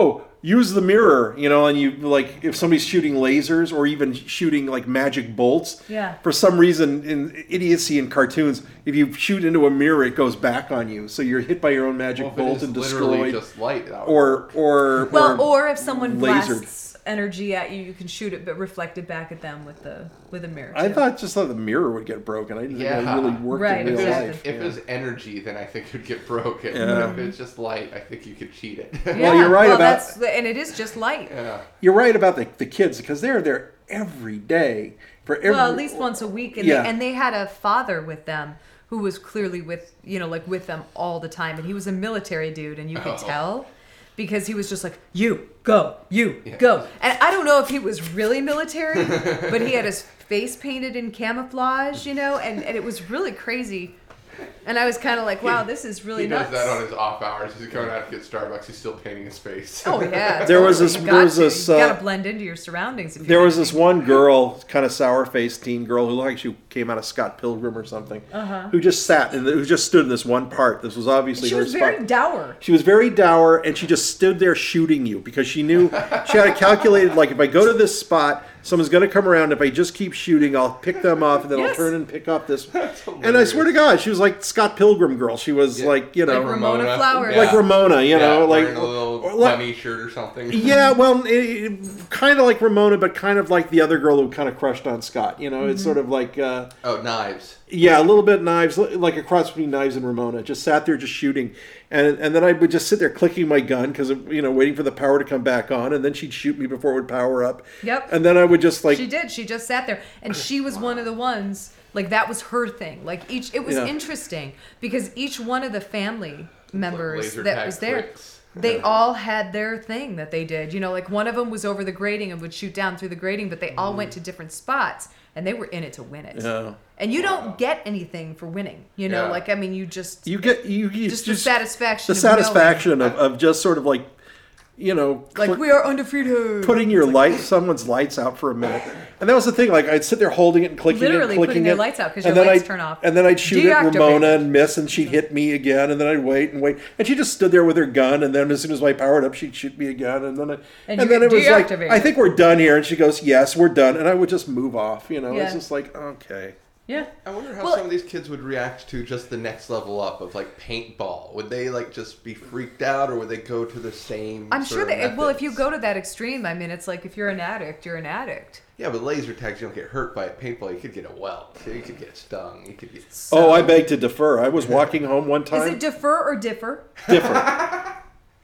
use the mirror, you know, and you like if somebody's shooting lasers or even shooting like magic bolts. Yeah. For some reason, in idiocy in cartoons, if you shoot into a mirror, it goes back on you, so you're hit by your own magic Well, if it bolt is and literally destroyed. just light. that would Or work. or Well, or if someone lasered. blasts energy at you, you can shoot it, but reflect it back at them with the with a mirror. I too. thought just thought the mirror would get broken. I didn't think Yeah. that really worked Right, in If real it's, life. if Yeah. it's energy, then I think it would get broken. Yeah. If it's just light, I think you could cheat it. Yeah, Well, you're right well, about- that's and it is just light. yeah. You're right about the, the kids because they're there every day for every. Well, at least once a week, and, Yeah. they, and they had a father with them who was clearly with you know like with them all the time, and he was a military dude, and you could Oh. tell because he was just like you go, you Yeah. go, and I don't know if he was really military, but he had his face painted in camouflage, you know, and and it was really crazy. And I was kind of like, wow, this is really He does nuts. that on his off hours. He's going out to get Starbucks. He's still painting his face. Oh yeah, There was totally. this- You there got was to. this, You uh, gotta blend into your surroundings. If There you're was this one girl, kind of sour-faced teen girl, who looked like she came out of Scott Pilgrim or something, Uh-huh. who just sat and who just stood in this one part. This was obviously She her was spot. very dour. She was very dour, and she just stood there shooting you because she knew she had it calculated. Like if I go to this spot, someone's going to come around. If I just keep shooting, I'll pick them off, and then Yes. I'll turn and pick up this. That's And I swear to God, she was like Scott Pilgrim girl. She was Yeah. like you know, Like Ramona Flowers. like Ramona, you know, Yeah, like wearing a little or like- bunny shirt or something. Yeah, well, kind of like Ramona, but kind of like the other girl who kind of crushed on Scott. You know, it's Mm-hmm. sort of like, uh, Oh, knives. yeah, a little bit Knives, like a cross between Knives and Ramona. Just sat there, just shooting, and and then I would just sit there clicking my gun because you know, waiting for the power to come back on, and then she'd shoot me before it would power up. Yep. And then I would just like, She did. She just sat there, and she was one of the ones. Like that was her thing. Like each, it was Yeah. interesting because each one of the family members Laser that tag was there, clicks. they all had their thing that they did. You know, like one of them was over the grating and would shoot down through the grating, but they all went to different spots and they were in it to win it. yeah, And you don't get anything for winning. You know, Yeah. like I mean, you just you get you, you just the satisfaction. the of knowing, satisfaction of, of just sort of like, you know, like click- we are undefeated. putting your light, someone's lights out for a minute, and that was the thing. Like I'd sit there holding it and clicking Literally it, and clicking putting their it, lights out 'cause and your then lights I'd- turn off. And then I'd shoot at Deactivated. Ramona and miss, and she'd hit me again, and then I'd wait and wait, and she just stood there with her gun, and then as soon as I powered up, she'd shoot me again, and then I, And and, you then it was like, deactivated. I think we're done here, and she goes, yes, we're done, and I would just move off. You know, Yeah. it's just like okay. Yeah. I wonder how Well- some of these kids would react to just the next level up of like paintball. Would they like just be freaked out, or would they go to the same? I'm sort sure of that. Well, if you methods? go to that extreme, I mean, it's like if you're an addict, you're an addict. Yeah, but laser tags, you don't get hurt by it. Paintball, you could get a welt. You could get stung. You could get. Oh, I beg to defer. I was walking home one Is time. it defer or differ? Differ,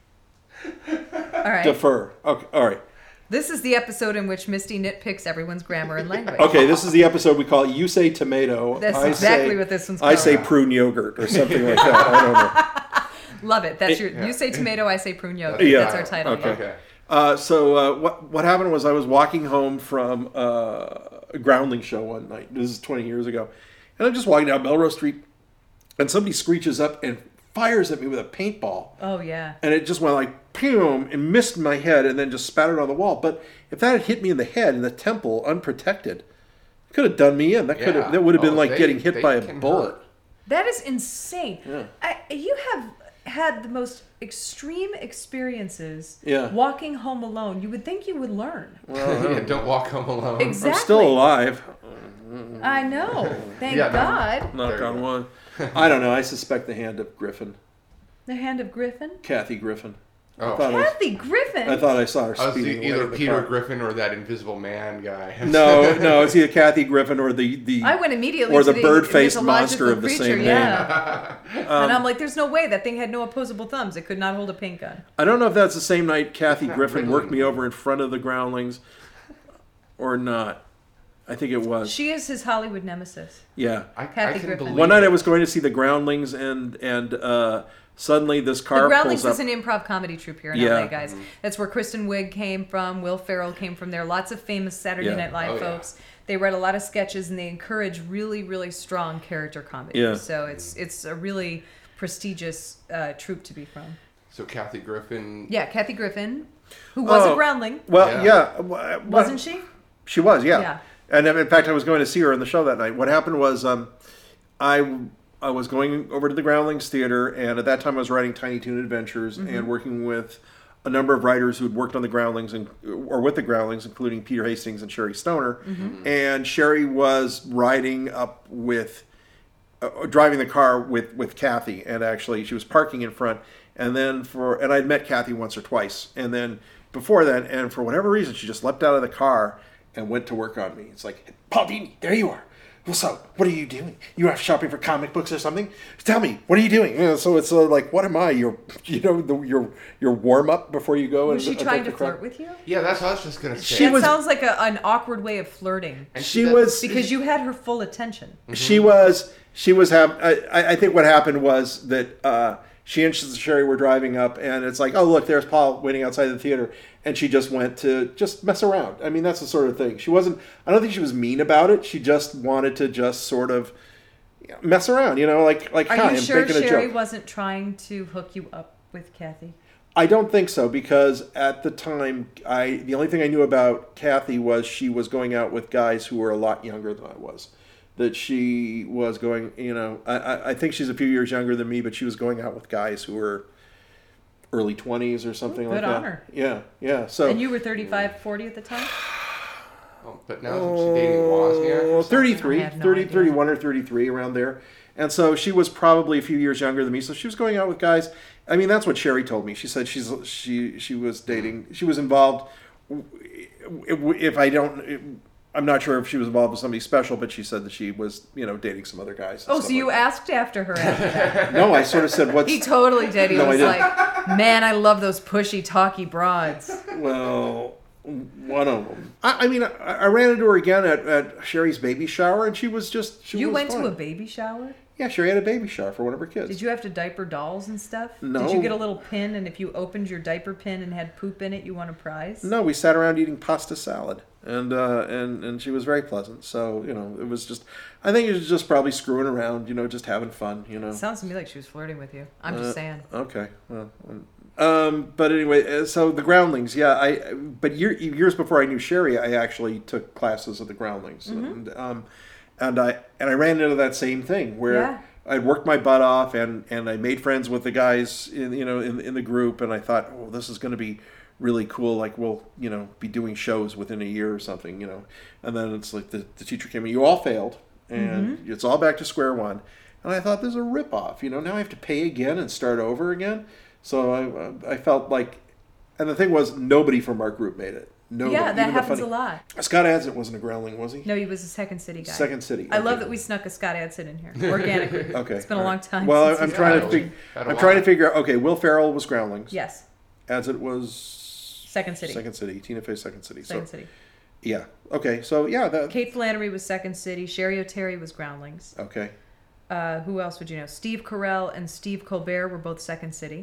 All right. defer. Okay, all right. This is the episode in which Misty nitpicks everyone's grammar and language. Okay, this is the episode we call "You Say Tomato." That's I exactly say, what this one's I called. say prune yogurt or something like that. I don't know. Love it. That's your. Yeah. You say tomato, I say prune yogurt. Yeah. That's our title. Okay. Okay. Uh, so uh, what what happened was I was walking home from uh, a Groundling show one night. This is twenty years ago, and I'm just walking down Melrose Street, and somebody screeches up and fires at me with a paintball, Oh yeah. and it just went like boom and missed my head, and then just spattered on the wall. But if that had hit me in the head in the temple unprotected, it could have done me in. That could have Yeah. that would have been Oh, like they- getting hit they by a can bullet. hurt. That is insane. Yeah. I, you have had the most extreme experiences. Yeah. Walking home alone, you would think you would learn. Yeah, don't walk home alone. Exactly. I'm still alive. I know. Thank Yeah, no. God. Knock There you on go. one. I don't know. I suspect the hand of Griffin, The hand of Griffin. Kathy Griffin. Oh. I thought I, Kathy Griffin. I thought I saw her I was speeding away either in the Peter car. Griffin or that Invisible Man guy. No, no, it's either Kathy Griffin or the the I went immediately or to the bird-faced monster mythological of the creature, same name. yeah. and I'm like, there's no way that thing had no opposable thumbs. It could not hold a paint gun. I don't know if that's the same night Kathy not Griffin wriggling. worked me over in front of the Groundlings or not. I think it was. She is his Hollywood nemesis. Yeah. I, Kathy I can Griffin. believe One night I it. was going to see the Groundlings and and uh, suddenly this car The Groundlings pulls is up. an improv comedy troupe here in Yeah. L A, guys. That's where Kristen Wiig came from. Will Ferrell came from there. Lots of famous Saturday Yeah. Night Live Oh, yeah. folks. They write a lot of sketches and they encourage really, really strong character comedy. Yeah. So it's it's a really prestigious uh, troupe to be from. So Kathy Griffin. Yeah, Kathy Griffin, who was Oh. a Groundling, Well, Yeah. yeah, w- wasn't she? She was, yeah. Yeah. And in fact, I was going to see her in the show that night. What happened was, um, I I was going over to the Groundlings Theater, and at that time I was writing Tiny Toon Adventures Mm-hmm. and working with a number of writers who had worked on the Groundlings and or with the Groundlings, including Peter Hastings and Sherry Stoner. Mm-hmm. And Sherry was riding up with, uh, driving the car with, with Kathy, and actually she was parking in front. And then for, and I'd met Kathy once or twice, and then before that, and for whatever reason, she just leapt out of the car and went to work on me. It's like, Paul Dini, there you are. What's up? What are you doing? You out shopping for comic books or something? Tell me, what are you doing? You know, so it's uh, like, what am I? Your, you know, the, your your warm up before you go. Was and she trying to flirt with you? Yeah, that's what I was just gonna say. She that was- sounds like a, an awkward way of flirting. And She that- was Because you had her full attention. She was she was have I, I think what happened was that uh, she and Sherry were driving up, and it's like, oh look, there's Paul waiting outside the theater, and she just went to just mess around. I mean, that's the sort of thing. She wasn't. I don't think she was mean about it. She just wanted to just sort of mess around, you know, like like Are hi, you I'm sure making a Sherry joke. wasn't trying to hook you up with Kathy? I don't think so, because at the time, I the only thing I knew about Kathy was she was going out with guys who were a lot younger than I was. That she was going, you know, I, I, I think she's a few years younger than me, but she was going out with guys who were early twenties or something Good like that. on her. Yeah, yeah. So And you were thirty-five, forty at the time? Oh, but now isn't she dating Wozniak? Oh, or something? thirty-three, I have no thirty, idea. thirty-one or thirty-three, around there. And so she was probably a few years younger than me. So she was going out with guys. I mean, that's what Sherry told me. She said she's she she was dating. She was involved. If I don't, I'm not sure if she was involved with somebody special, but she said that she was, you know, dating some other guys. and Oh, stuff so you like asked after her after that. that. No, I sort of said, "What's He totally did. He No, I was didn't. like, man, I love those pushy, talky broads. well." One of them. I, I mean, I, I ran into her again at, at Sherry's baby shower, and she was just. She You was went fine. to a baby shower? Yeah, Sherry had a baby shower for one of her kids. Did you have to diaper dolls and stuff? No. Did you get a little pin, and if you opened your diaper pin and had poop in it, you won a prize? No, we sat around eating pasta salad, and uh, and and she was very pleasant. So you know, it was just. I think it was just probably screwing around, you know, just having fun, you know. Sounds to me like she was flirting with you. I'm Uh, just saying. Okay. Well, um, um, but anyway, uh, so the Groundlings, yeah. I but year, years before I knew Sherry, I actually took classes at the Groundlings, Mm-hmm. and um, and I and I ran into that same thing where. Yeah. I worked my butt off, and, and I made friends with the guys in you know in in the group, and I thought, oh, this is going to be really cool. Like we'll you know be doing shows within a year or something, you know. And then it's like the, the teacher came in, you all failed, and Mm-hmm. it's all back to square one. And I thought, this is a ripoff, you know. Now I have to pay again and start over again. So I I felt like, and the thing was, nobody from our group made it. Nobody, Yeah, that even the happens funny- a lot. Scott Adsit wasn't a Groundling, was he? No, he was a Second City guy. Second City. I love okay. that we snuck a Scott Adsit in here organically. Okay. It's been a all long right. time. Well, since I'm he's trying to been on. figure. Had a I'm trying to while. figure out. Okay, Will Ferrell was Groundlings. Yes, As it was. Second City. Second City. Tina Fey, Second City. Second so, City. Yeah. Okay. So yeah. That. Kate Flannery was Second City. Sherry O'Terry was Groundlings. Okay. Uh, who else would you know? Steve Carell and Steve Colbert were both Second City.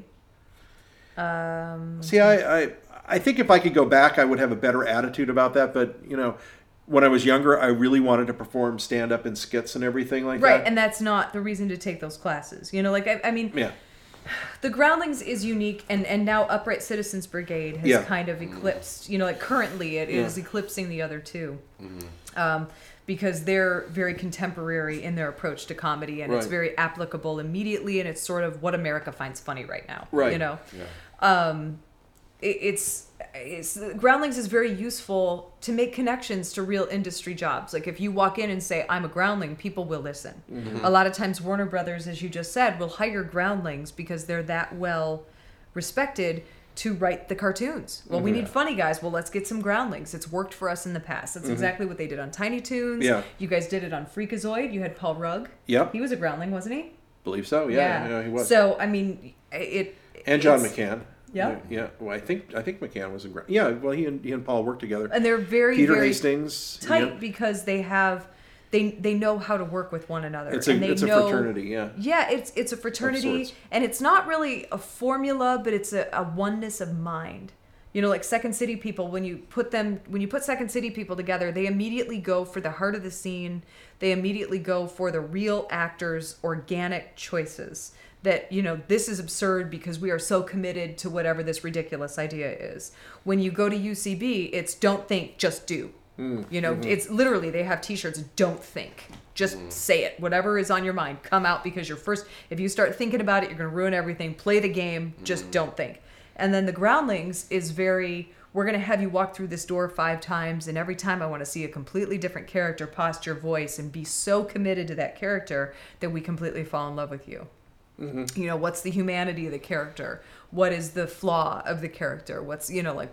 Um, See, I, I, I think if I could go back, I would have a better attitude about that. But you know, when I was younger, I really wanted to perform stand up and skits and everything like right, that. and that's not the reason to take those classes. You know, like I, I mean, yeah. the Groundlings is unique, and, and now Upright Citizens Brigade has Yeah. kind of eclipsed, you know, like currently it is Yeah. eclipsing the other two. Um, because they're very contemporary in their approach to comedy, and it's Right. very applicable immediately, and it's sort of what America finds funny right now. Right. You know? Yeah. Um, it, it's, it's Groundlings is very useful to make connections to real industry jobs. Like if you walk in and say, I'm a Groundling, people will listen. A lot of times Warner Brothers, as you just said, will hire Groundlings because they're that well respected to write the cartoons. Well, we need funny guys. Well, let's get some Groundlings. It's worked for us in the past. That's exactly what they did on Tiny Toons. Yeah. You guys did it on Freakazoid. You had Paul Rugg. Yep. He was a Groundling, wasn't he? Believe so. Yeah. Yeah. he was. So, I mean, it... and John it's- McCann. Yeah. Yeah. Well, I think I think McCann was a great. Yeah. Well, he and he and Paul worked together. And they're very, Peter very Hastings. tight yeah. because they have... They, they know how to work with one another. It's a and they it's a know, fraternity. Yeah. Yeah, it's it's a fraternity, sorts. and it's not really a formula, but it's a, a oneness of mind. You know, like Second City people, when you put them, when you put Second City people together, they immediately go for the heart of the scene. They immediately go for the real actors' organic choices. That, you know, this is absurd because we are so committed to whatever this ridiculous idea is. When you go to U C B, it's don't think, just do. You know, it's literally, they have t-shirts, don't think, just say it. Whatever is on your mind, come out, because you're first, if you start thinking about it, you're going to ruin everything. Play the game, just don't think. And then the Groundlings is very, we're going to have you walk through this door five times, and every time I want to see a completely different character, posture, voice, and be so committed to that character that we completely fall in love with you. Mm-hmm. You know, what's the humanity of the character? What is the flaw of the character? What's, you know, like,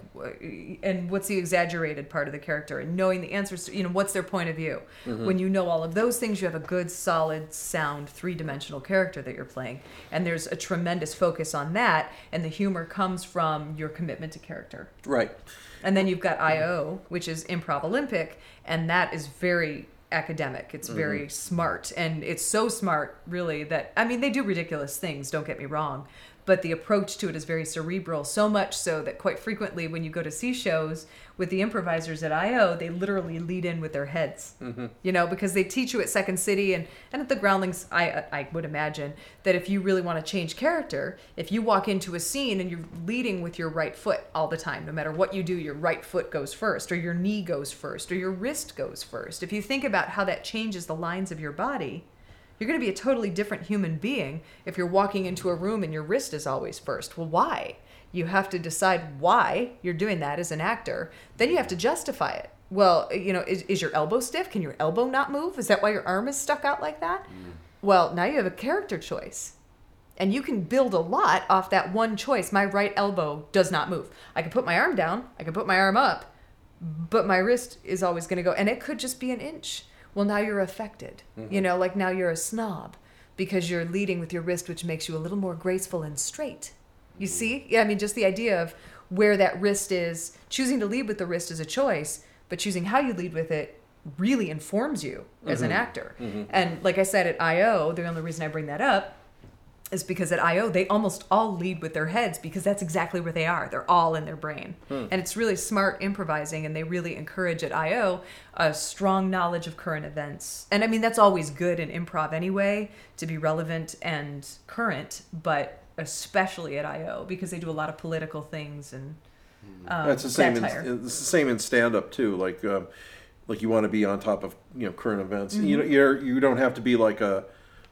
and what's the exaggerated part of the character? And knowing the answers to, you know, what's their point of view? Mm-hmm. When you know all of those things, you have a good, solid, sound, three-dimensional character that you're playing. And there's a tremendous focus on that, and the humor comes from your commitment to character. Right. And then you've got I O, which is Improv Olympic, and that is very academic. It's very mm-hmm. smart, and it's so smart, really, that, I mean, they do ridiculous things, don't get me wrong, but the approach to it is very cerebral, so much so that quite frequently when you go to see shows with the improvisers at I O, they literally lead in with their heads, mm-hmm. you know, because they teach you at Second City and, and at the Groundlings, I I would imagine that if you really want to change character, if you walk into a scene and you're leading with your right foot all the time, no matter what you do, your right foot goes first, or your knee goes first, or your wrist goes first. If you think about how that changes the lines of your body, you're going to be a totally different human being if you're walking into a room and your wrist is always first. Well, why? You have to decide why you're doing that as an actor. Then you have to justify it. Well, you know, is, is your elbow stiff? Can your elbow not move? Is that why your arm is stuck out like that? Mm. Well, now you have a character choice. And you can build a lot off that one choice. My right elbow does not move. I can put my arm down. I can put my arm up. But my wrist is always going to go. And it could just be an inch. Well, now you're affected. Mm-hmm. You know, like now you're a snob because you're leading with your wrist, which makes you a little more graceful and straight. You see? Yeah, I mean, just the idea of where that wrist is, choosing to lead with the wrist is a choice, but choosing how you lead with it really informs you as mm-hmm. an actor. Mm-hmm. And like I said, at I O, the only reason I bring that up is because at I O, they almost all lead with their heads because that's exactly where they are. They're all in their brain. Hmm. And it's really smart improvising, and they really encourage at I O a strong knowledge of current events. And I mean, that's always good in improv anyway, to be relevant and current, but especially at I O because they do a lot of political things and um, it's the same in, it's the same in stand-up too. Like, um, like you want to be on top of, you know, current events. Mm-hmm. You know, you're, you don't have to be like a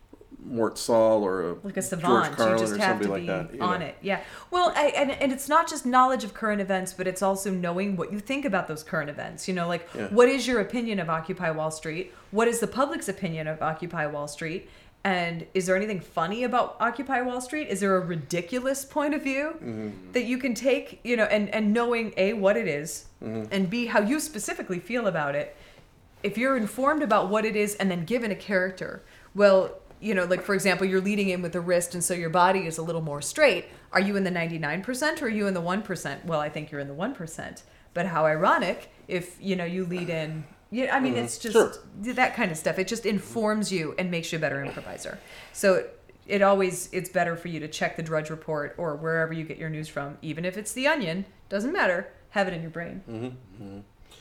Mort Saul or a, like a savant. George Carlin you just or have to somebody be like that, on know. it. Yeah. Well, I, and and it's not just knowledge of current events, but it's also knowing what you think about those current events. You know, like yeah. what is your opinion of Occupy Wall Street? What is the public's opinion of Occupy Wall Street? And is there anything funny about Occupy Wall Street? Is there a ridiculous point of view mm-hmm. that you can take? You know, and and knowing A, what it is, mm-hmm. and B, how you specifically feel about it. If you're informed about what it is and then given a character, well, you know, like for example, you're leading in with the wrist and so your body is a little more straight. Are you in the ninety-nine percent or are you in the one percent? Well, I think you're in the one percent. But how ironic if, you know, you lead in, yeah, I mean, mm-hmm. it's just sure. that kind of stuff. It just informs you and makes you a better improviser. So it, it always, it's better for you to check the Drudge Report or wherever you get your news from, even if it's The Onion, doesn't matter, have it in your brain. Mm-hmm. Mm-hmm.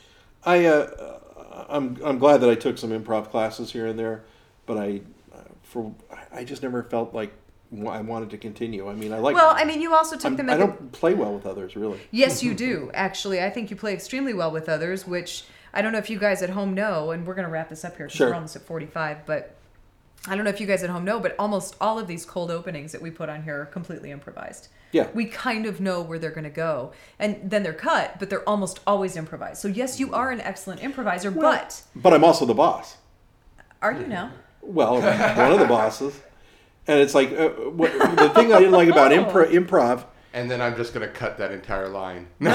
I, uh, I'm, I'm glad that I took some improv classes here and there, but I, For I just never felt like I wanted to continue. I mean, I like. Well, I mean, you also took I'm, them. I At don't the, play well with others, really. Yes, you do. Actually, I think you play extremely well with others. Which I don't know if you guys at home know, and we're going to wrap this up here because sure. we're almost at forty-five. But I don't know if you guys at home know, but almost all of these cold openings that we put on here are completely improvised. Yeah. We kind of know where they're going to go, and then they're cut, but they're almost always improvised. So yes, you are an excellent improviser, well, but but I'm also the boss. Are you now? Well, one of the bosses. And it's like, uh, what, the thing I didn't like about impro- improv... And then I'm just going to cut that entire line. No,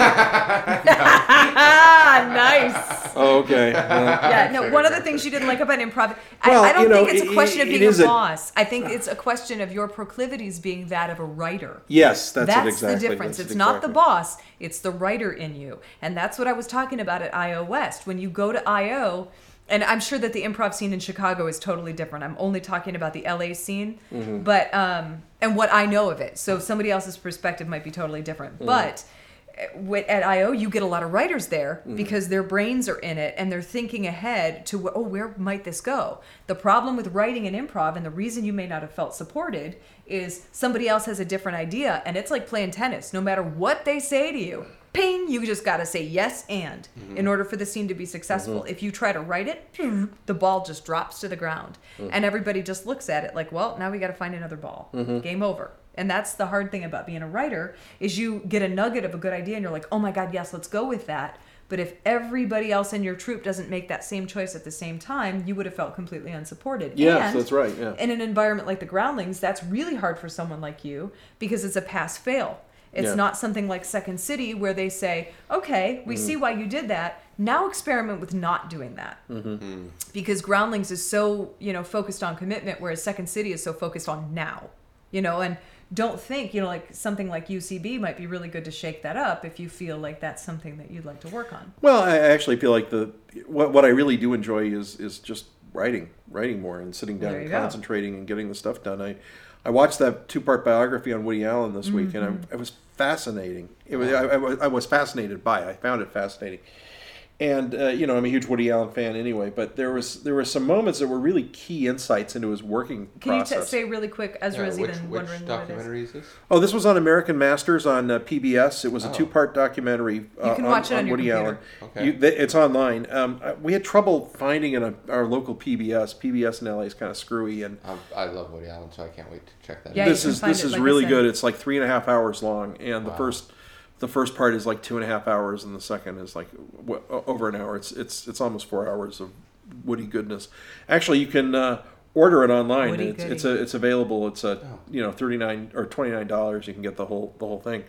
nice. Oh, okay. Uh, yeah, no, one of the things you didn't like about improv... Well, I, I don't you know, think it's a question it, of being a a boss. A, I think it's a question of your proclivities being that of a writer. Yes, that's, that's it exactly. the difference. That's it's it not exactly. the boss. It's the writer in you. And that's what I was talking about at I O West. When you go to I O... And I'm sure that the improv scene in Chicago is totally different. I'm only talking about the L A scene, mm-hmm. but um, and what I know of it. So somebody else's perspective might be totally different. Mm-hmm. But at I O, you get a lot of writers there mm-hmm. because their brains are in it and they're thinking ahead to, oh, where might this go? The problem with writing and improv, and the reason you may not have felt supported, is somebody else has a different idea, and it's like playing tennis. No matter what they say to you, ping, you just got to say yes and mm-hmm. in order for the scene to be successful. Mm-hmm. If you try to write it, the ball just drops to the ground. Mm-hmm. And everybody just looks at it like, well, now we got to find another ball. Mm-hmm. Game over. And that's the hard thing about being a writer is you get a nugget of a good idea and you're like, oh my God, yes, let's go with that. But if everybody else in your troupe doesn't make that same choice at the same time, you would have felt completely unsupported. Yes, and that's right. Yeah. in an environment like the Groundlings, that's really hard for someone like you because it's a pass-fail. It's Yeah. not something like Second City where they say, okay, we see why you did that. Now experiment with not doing that. Mm-hmm. Because Groundlings is so, you know, focused on commitment, whereas Second City is so focused on now. You know, and don't think, you know, like something like U C B might be really good to shake that up if you feel like that's something that you'd like to work on. Well, I actually feel like the what what I really do enjoy is is just writing, writing more, and sitting down There and you go. concentrating and getting the stuff done. I I watched that two part biography on Woody Allen this week, and I, it was fascinating. It was I, I, was- I was fascinated by it. I found it fascinating. And uh, you know, I'm a huge Woody Allen fan anyway. But there was there were some moments that were really key insights into his working Can process. you t- say really quick, Ezra's Yeah, which even which wondering what it is. documentary is this? Oh, this was on American Masters on uh, P B S. It was a Oh. two-part documentary. Uh, You can watch it on your Woody computer. Allen. Okay. You, th- it's online. Um, uh, we had trouble finding in a, our local P B S. P B S in L A is kind of screwy, and Um, I love Woody Allen, so I can't wait to check that Yeah, out. this you can is find this it, is like I really said. good. It's like three and a half hours long, and the Wow. first the first part is like two and a half hours, and the second is like w- over an hour. It's it's it's almost four hours of Woody goodness. Actually, you can uh, order it online. Woody It's, goody. it's a it's available. It's a Oh. you know thirty nine or twenty nine dollars. You can get the whole the whole thing.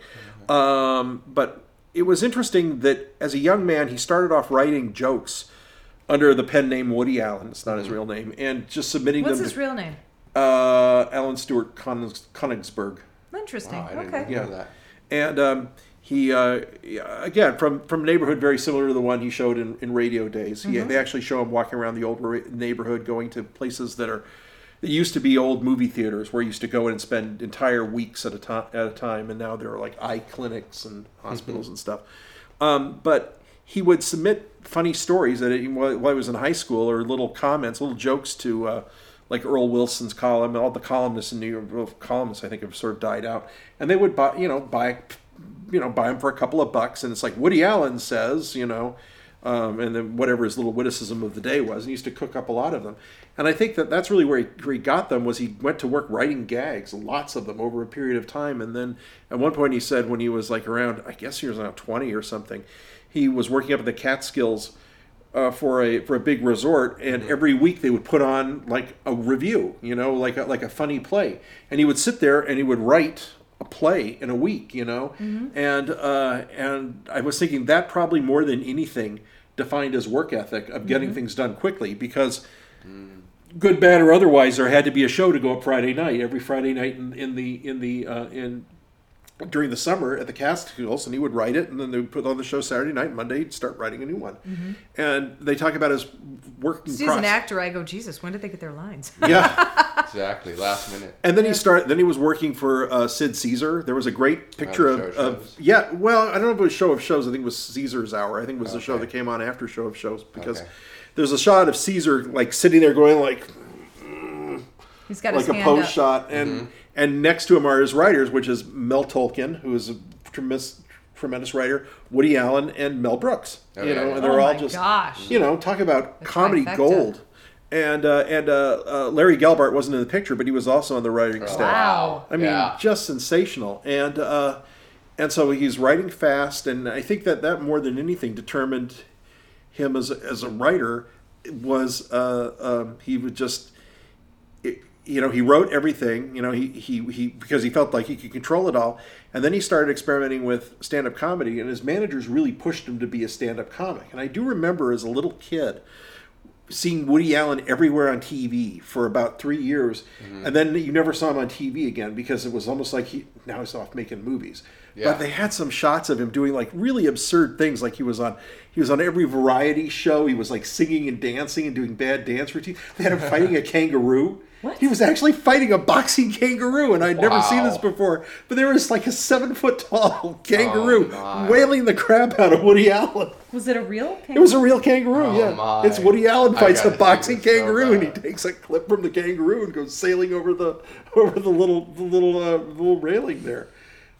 Um, but it was interesting that as a young man, he started off writing jokes under the pen name Woody Allen. It's not his real name, and just submitting What's them his to real name? uh, Alan Stewart Konigs- Konigsberg. Interesting. Wow, I didn't okay. Yeah. know that. And um, he, uh, again, from from a neighborhood very similar to the one he showed in, in Radio Days. He, They actually show him walking around the old ra- neighborhood, going to places that are that used to be old movie theaters where you used to go in and spend entire weeks at a time at a time, and now there are like eye clinics and hospitals and stuff. Um, but he would submit funny stories that it, while while he was in high school, or little comments, little jokes to. Uh, like Earl Wilson's column, all the columnists in New York, well, columnists I think have sort of died out, and they would buy, you know, buy, you know, buy them for a couple of bucks, and it's like Woody Allen says, you know, um, and then whatever his little witticism of the day was, and he used to cook up a lot of them, and I think that that's really where he, where he got them was he went to work writing gags, lots of them over a period of time, and then at one point he said when he was like around, I guess he was around twenty or something, he was working up in the Catskills. Uh, for a for a big resort, and every week they would put on like a review, you know, like a, like a funny play, and he would sit there and he would write a play in a week, you know, and uh, and I was thinking that probably more than anything defined his work ethic of getting things done quickly, because good, bad, or otherwise, there had to be a show to go up Friday night every Friday night in, in the in the uh, in. during the summer at the Catskills, and he would write it, and then they would put on the show Saturday night, and Monday he'd start writing a new one. And they talk about his working See, as process. an actor, I go, Jesus, when did they get their lines? Yeah. Exactly, last minute. And then he started. Then he was working for uh, Sid Caesar. There was a great picture Oh, the of, Show of of Shows? yeah. Well, I don't know if it was Show of Shows. I think it was Caesar's Hour. I think it was the show Okay. that came on after Show of Shows, because Okay. there's a shot of Caesar like sitting there going like He's got like his a hand pose up. shot, and and next to him are his writers, which is Mel Tolkien, who is a tremendous tremendous writer, Woody Allen, and Mel Brooks. Oh, you yeah, know, yeah. and they're Oh all my just gosh. you know, talk about A comedy trifecta. gold. And uh, and uh, uh, Larry Gelbart wasn't in the picture, but he was also on the writing Oh, staff. Wow. I mean, Yeah. just sensational. And uh, and so he's writing fast, and I think that that more than anything determined him as a, as a writer was uh, um, he would just it, you know he wrote everything, you know he, he he because he felt like he could control it all, and then he started experimenting with stand-up comedy, and his managers really pushed him to be a stand-up comic. And I do remember as a little kid seeing Woody Allen everywhere on T V for about three years, Mm-hmm. and then you never saw him on T V again, because it was almost like he now he's off making movies. Yeah. But they had some shots of him doing like really absurd things, like he was on he was on every variety show. He was like singing and dancing and doing bad dance routines. They had him fighting a kangaroo. What? He was actually fighting a boxing kangaroo, and I'd never seen Wow. this before. But there was like a seven foot tall kangaroo Oh, my. wailing the crap out of Woody Allen. Was it a real? It was a real kangaroo, Oh, yeah. my. It's Woody Allen I fights a gotta see boxing this so kangaroo, and he bad. takes a clip from the kangaroo and goes sailing over the over the little the little uh, little railing there.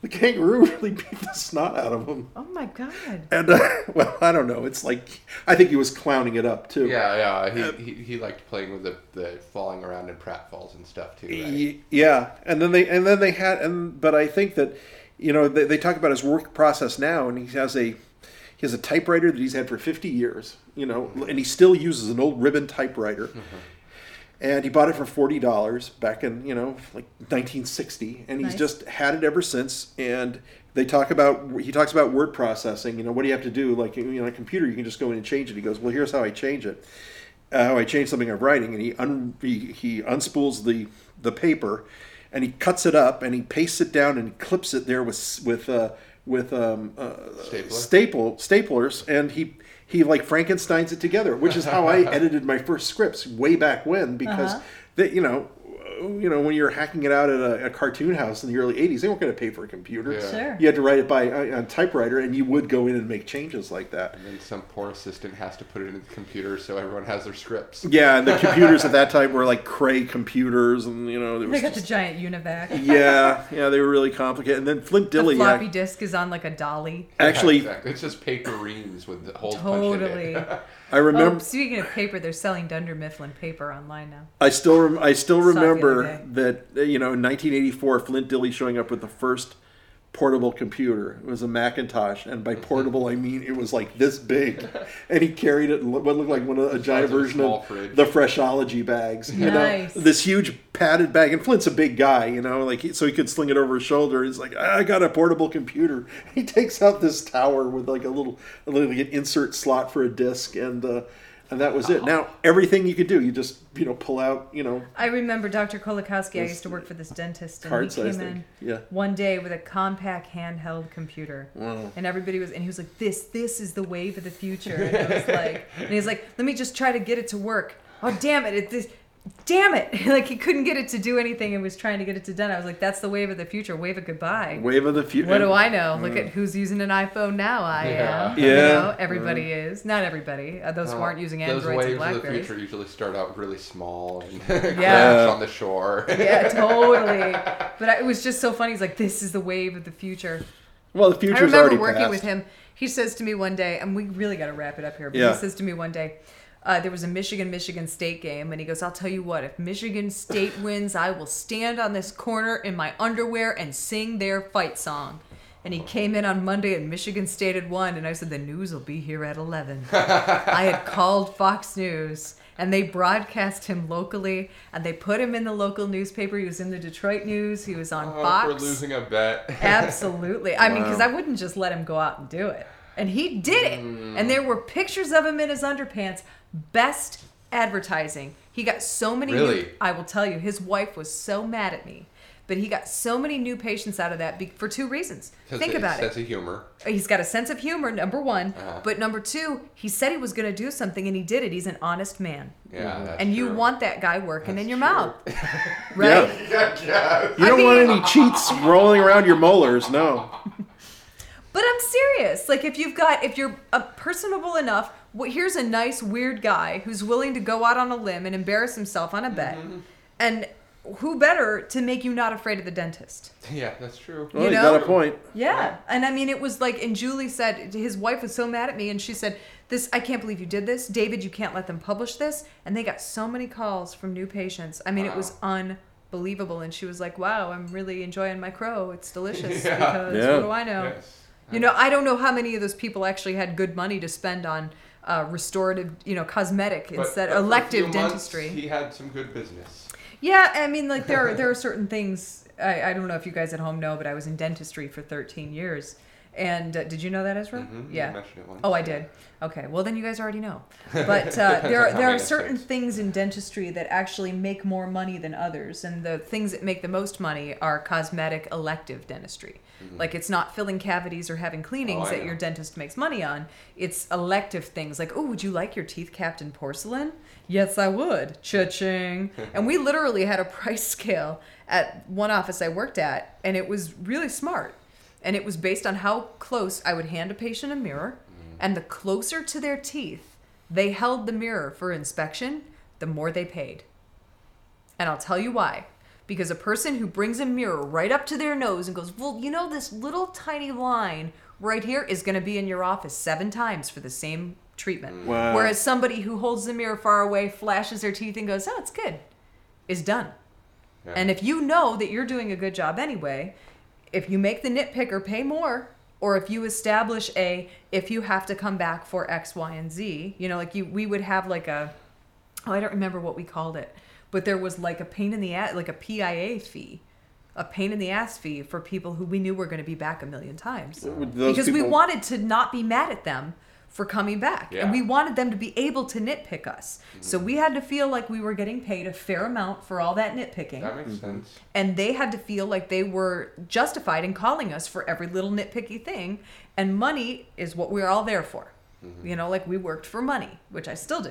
the kangaroo really beat the snot out of him. Oh my god. And uh, well, I don't know. It's like I think he was clowning it up too. Yeah, yeah. He, he, he liked playing with the, the falling around in pratfalls and stuff too. Right? Y- Yeah, and then they and then they had and but I think that you know they, they talk about his work process now, and he has a he has a typewriter that he's had for fifty years. You know, and he still uses an old ribbon typewriter. Mm-hmm. And he bought it for forty dollars back in, you know, like nineteen sixty. And he's Nice. just had it ever since. And they talk about, he talks about word processing. You know, what do you have to do? Like, you know, on a computer, you can just go in and change it. He goes, well, here's how I change it. Uh, how I change something I'm writing. And he, un, he, he unspools the, the paper and he cuts it up and he pastes it down and clips it there with, with, uh, with um, uh, Stapler? staple, staplers. And he... He like Frankenstein's it together, which is how I edited my first scripts way back when, because Uh-huh. they, you know, you know, when you're hacking it out at a, a cartoon house in the early eighties, they weren't going to pay for a computer. Yeah. Sure. You had to write it by uh, on typewriter, and you would go in and make changes like that. And then some poor assistant has to put it into the computer so everyone has their scripts. Yeah, and the computers at that time were like Cray computers, and you know, there was They got the just, giant Univac. yeah, yeah, they were really complicated. And then Flint The Dille floppy ac- disk is on like a dolly. actually, Yeah, exactly. It's just paper reams with the holes punched in Totally. it. I remember. Oh, speaking of paper, they're selling Dunder Mifflin paper online now. I still rem- I still Saw it the remember other that uh, you know in nineteen eighty-four Flint Dille showing up with the first portable computer. It was a Macintosh, and by portable I mean it was like this big, and he carried it in what looked like one of a giant Size of a version small of fridge. the Freshology bags. You Nice. know, this huge padded bag. And Flint's a big guy, you know, like he, so he could sling it over his shoulder. He's like, I got a portable computer. He takes out this tower with like a little, a little like an insert slot for a disc, and. Uh, And that was it. Now, everything you could do, you just, you know, pull out, you know, I remember Doctor Kolakowski. I used to work for this dentist, and he card-sized came thing. in Yeah. one day with a compact handheld computer, Wow. and everybody was, and he was like, "This, this is the wave of the future." And I was like, and he was like, "Let me just try to get it to work." Oh, damn it! It this. Damn it! Like he couldn't get it to do anything and was trying to get it to done. I was like, "That's the wave of the future. Wave of goodbye." Wave of the future. What do I know? Look at who's using an iPhone now. I Yeah. am. Yeah. You know, everybody is. Not everybody. Uh, those who Uh, aren't using Those Androids and waves of the Blackberries. future usually start out really small and Yeah. crash on the shore. Yeah, totally. But I, it was just so funny. He's like, "This is the wave of the future." Well, the I future's remember already working passed. with him. He says to me one day, and we really got to wrap it up here. But Yeah. he says to me one day, uh, there was a Michigan Michigan State game, and he goes, "I'll tell you what. If Michigan State wins, I will stand on this corner in my underwear and sing their fight song." And he came in on Monday, and Michigan State had won, and I said, "The news will be here at eleven." I had called Fox News, and they broadcast him locally, and they put him in the local newspaper. He was in the Detroit News. He was on Oh, Fox. we're losing a bet. Absolutely. I mean, because Wow. I wouldn't just let him go out and do it. And he did it. And there were pictures of him in his underpants. Best advertising. He got so many Really? new, I will tell you, his wife was so mad at me. But he got so many new patients out of that be- for two reasons. Has Think a about sense it. of humor. He's got a sense of humor, number one. Uh-huh. But number two, he said he was going to do something and he did it. He's an honest man. Yeah, that's and you true. want that guy working in That's your true. mouth. Right? Yeah. You I don't want mean- any cheats rolling around your molars, no. But I'm serious. Like, if you've got, if you're uh, personable enough, well, here's a nice, weird guy who's willing to go out on a limb and embarrass himself on a bet. Mm-hmm. And who better to make you not afraid of the dentist? Yeah, that's true. Well, You you, know? got a point. Yeah. And I mean, it was like, and Julie said, his wife was so mad at me, and she said, "This, I can't believe you did this. David, you can't let them publish this." And they got so many calls from new patients. I mean, it was unbelievable. And she was like, "Wow, I'm really enjoying my crow. It's delicious." Yeah. Because Yeah. what do I know? Yes. You know, I don't know how many of those people actually had good money to spend on uh, restorative, you know, cosmetic But- instead but for a elective few months, dentistry. he had some good business. Yeah, I mean, like there are, there are certain things. I, I don't know if you guys at home know, but I was in dentistry for thirteen years. And uh, did you know that, Ezra? Mhm, you Yeah. mentioned it once. Oh, I did. Okay. Well, then you guys already know. But uh, there are, on how there are many certain aspects. things in dentistry that actually make more money than others, and the things that make the most money are cosmetic elective dentistry. Like, it's not filling cavities or having cleanings Oh, I that know. your dentist makes money on. It's elective things like, "Oh, would you like your teeth capped in porcelain?" "Yes, I would." Cha-ching. And we literally had a price scale at one office I worked at, and it was really smart. And it was based on how close I would hand a patient a mirror, and the closer to their teeth they held the mirror for inspection, the more they paid. And I'll tell you why. Because a person who brings a mirror right up to their nose and goes, well, you know, this little tiny line right here is going to be in your office seven times for the same treatment. Wow. Whereas somebody who holds the mirror far away, flashes their teeth and goes, oh, it's good, is done. Yeah. And if you know that you're doing a good job anyway, if you make the nitpicker pay more, or if you establish a, if you have to come back for X, Y, and Z, you know, like you, we would have like a, oh, I don't remember what we called it, but there was like a pain in the ass, like a P I A fee, a pain in the ass fee for people who we knew were going to be back a million times. Those Because we people- wanted to not be mad at them for coming back. Yeah. And we wanted them to be able to nitpick us. Mm-hmm. So we had to feel like we were getting paid a fair amount for all that nitpicking. That makes sense. And they had to feel like they were justified in calling us for every little nitpicky thing. And money is what we're all there for. Mm-hmm. You know, like we worked for money, which I still do.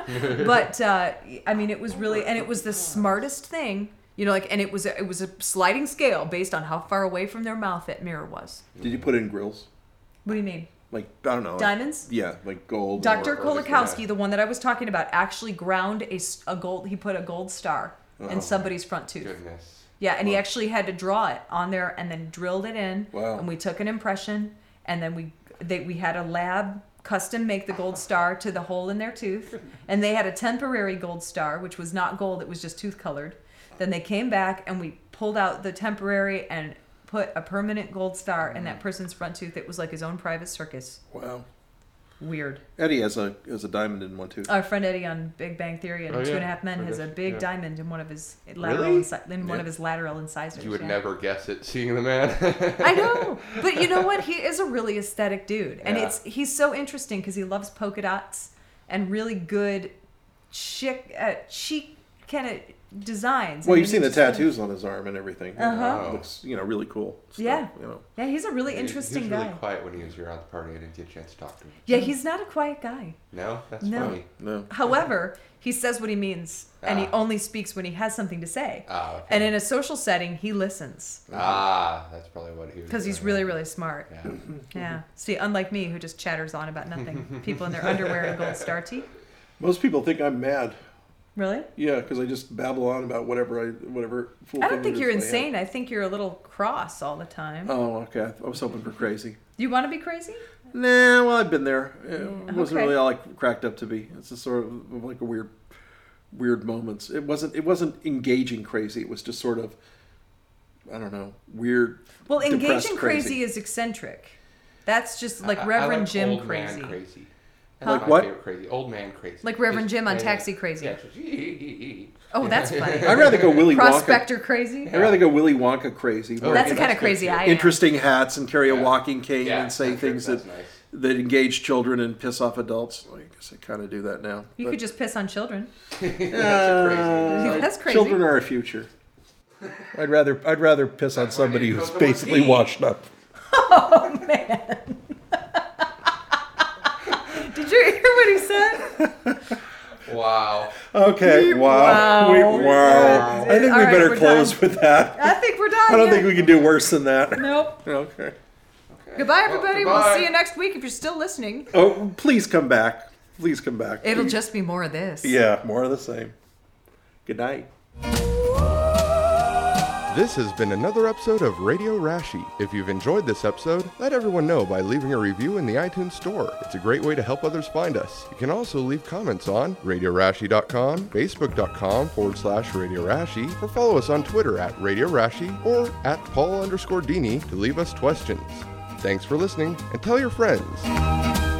But uh, I mean, it was really, and it was the smartest thing. You know, like, and it was a, it was a sliding scale based on how far away from their mouth that mirror was. Did you put in grills? What do you mean? Like, I don't know. Diamonds? Yeah, like gold. Doctor or- or- Kolakowski, yeah. the one that I was talking about, actually ground a, s- a gold. He put a gold star Oh. in somebody's front tooth. Goodness. Yeah, and he actually had to draw it on there and then drilled it in. Wow. And we took an impression, and then we they, we had a lab custom make the gold star to the hole in their tooth, and they had a temporary gold star, which was not gold; it was just tooth colored. Then they came back, and we pulled out the temporary and put a permanent gold star in that person's front tooth. It was like his own private circus. Wow. Weird. Eddie has a has a diamond in one too. Our friend Eddie on Big Bang Theory and Oh, Two and a yeah. Half Men I has a guess, big yeah. diamond in one of his lateral Really? inci- in one Yeah. of his lateral incisors. You would yeah. never guess it, seeing the man. I know, but you know what? He is a really aesthetic dude, and Yeah. it's he's so interesting because he loves polka dots and really good, chic, uh, chic kind of designs. Well, I you've mean, seen the it's just- tattoos on his arm and everything. Uh-huh. It looks, you know, really cool. Stuff, Yeah. You know. Yeah, he's a really He- interesting he was really guy. quiet when he was here on the party. I didn't get a chance to talk to him. Yeah, he's not a quiet guy. No, that's No. funny. No. However, he says what he means, and he Ah. only speaks when he has something to say. Ah, okay. And in a social setting, he listens Ah, that's probably what he was. because he's doing. really, really smart. Yeah. Yeah. See, unlike me, who just chatters on about nothing. People in their underwear and gold star teeth. Most people think I'm mad. Really? Yeah, because I just babble on about whatever I whatever. Fool I don't thing think it you're is I am. insane. I think you're a little cross all the time. Oh, okay. I was hoping for crazy. Do you want to be crazy? Nah, well, I've been there. It wasn't Okay. really all I cracked up to be. It's just sort of like a weird, weird moments. It wasn't. It wasn't engaging crazy. It was just sort of, I don't know, weird. Well, depressed engaging crazy is eccentric. That's just like I- I Reverend like Jim old crazy. Man crazy. Huh? That's Like my what? favorite crazy. Old man crazy. Like Reverend Just- Jim on yeah, Taxi yeah. Crazy. Yeah, just- Oh, that's funny. I'd rather go Willy Wonka. Prospector crazy. I'd rather go Willy Wonka crazy. Oh, where That's he the yeah, kind of that's good crazy too. I am. interesting hats and carry a Yeah. walking cane Yeah, and say that's good. things That's that nice. that engage children and piss off adults. Well, I guess I kind of do that now. You But, could just piss on children. That's crazy. uh, That's crazy. Children are our future. I'd rather I'd rather piss on That's why somebody you who's go to basically work. washed up. Oh man! Did you hear what he said? Wow. Okay. Wow. Wow. We, wow. I think All we right, better we're close done. with that. I think we're done. I don't yeah. think we can do worse than that. Nope. Okay. Okay. Goodbye, Well, everybody. We'll goodbye. see you next week if you're still listening. Oh, please come back. Please come back. It'll just be more of this. Yeah, more of the same. Good night. This has been another episode of Radio Rashi. If you've enjoyed this episode, let everyone know by leaving a review in the iTunes Store. It's a great way to help others find us. You can also leave comments on radio rashi dot com, facebook.com forward slash Radio Rashi, or follow us on Twitter at Radio Rashi or at Paul underscore Dini to leave us questions. Thanks for listening, and tell your friends.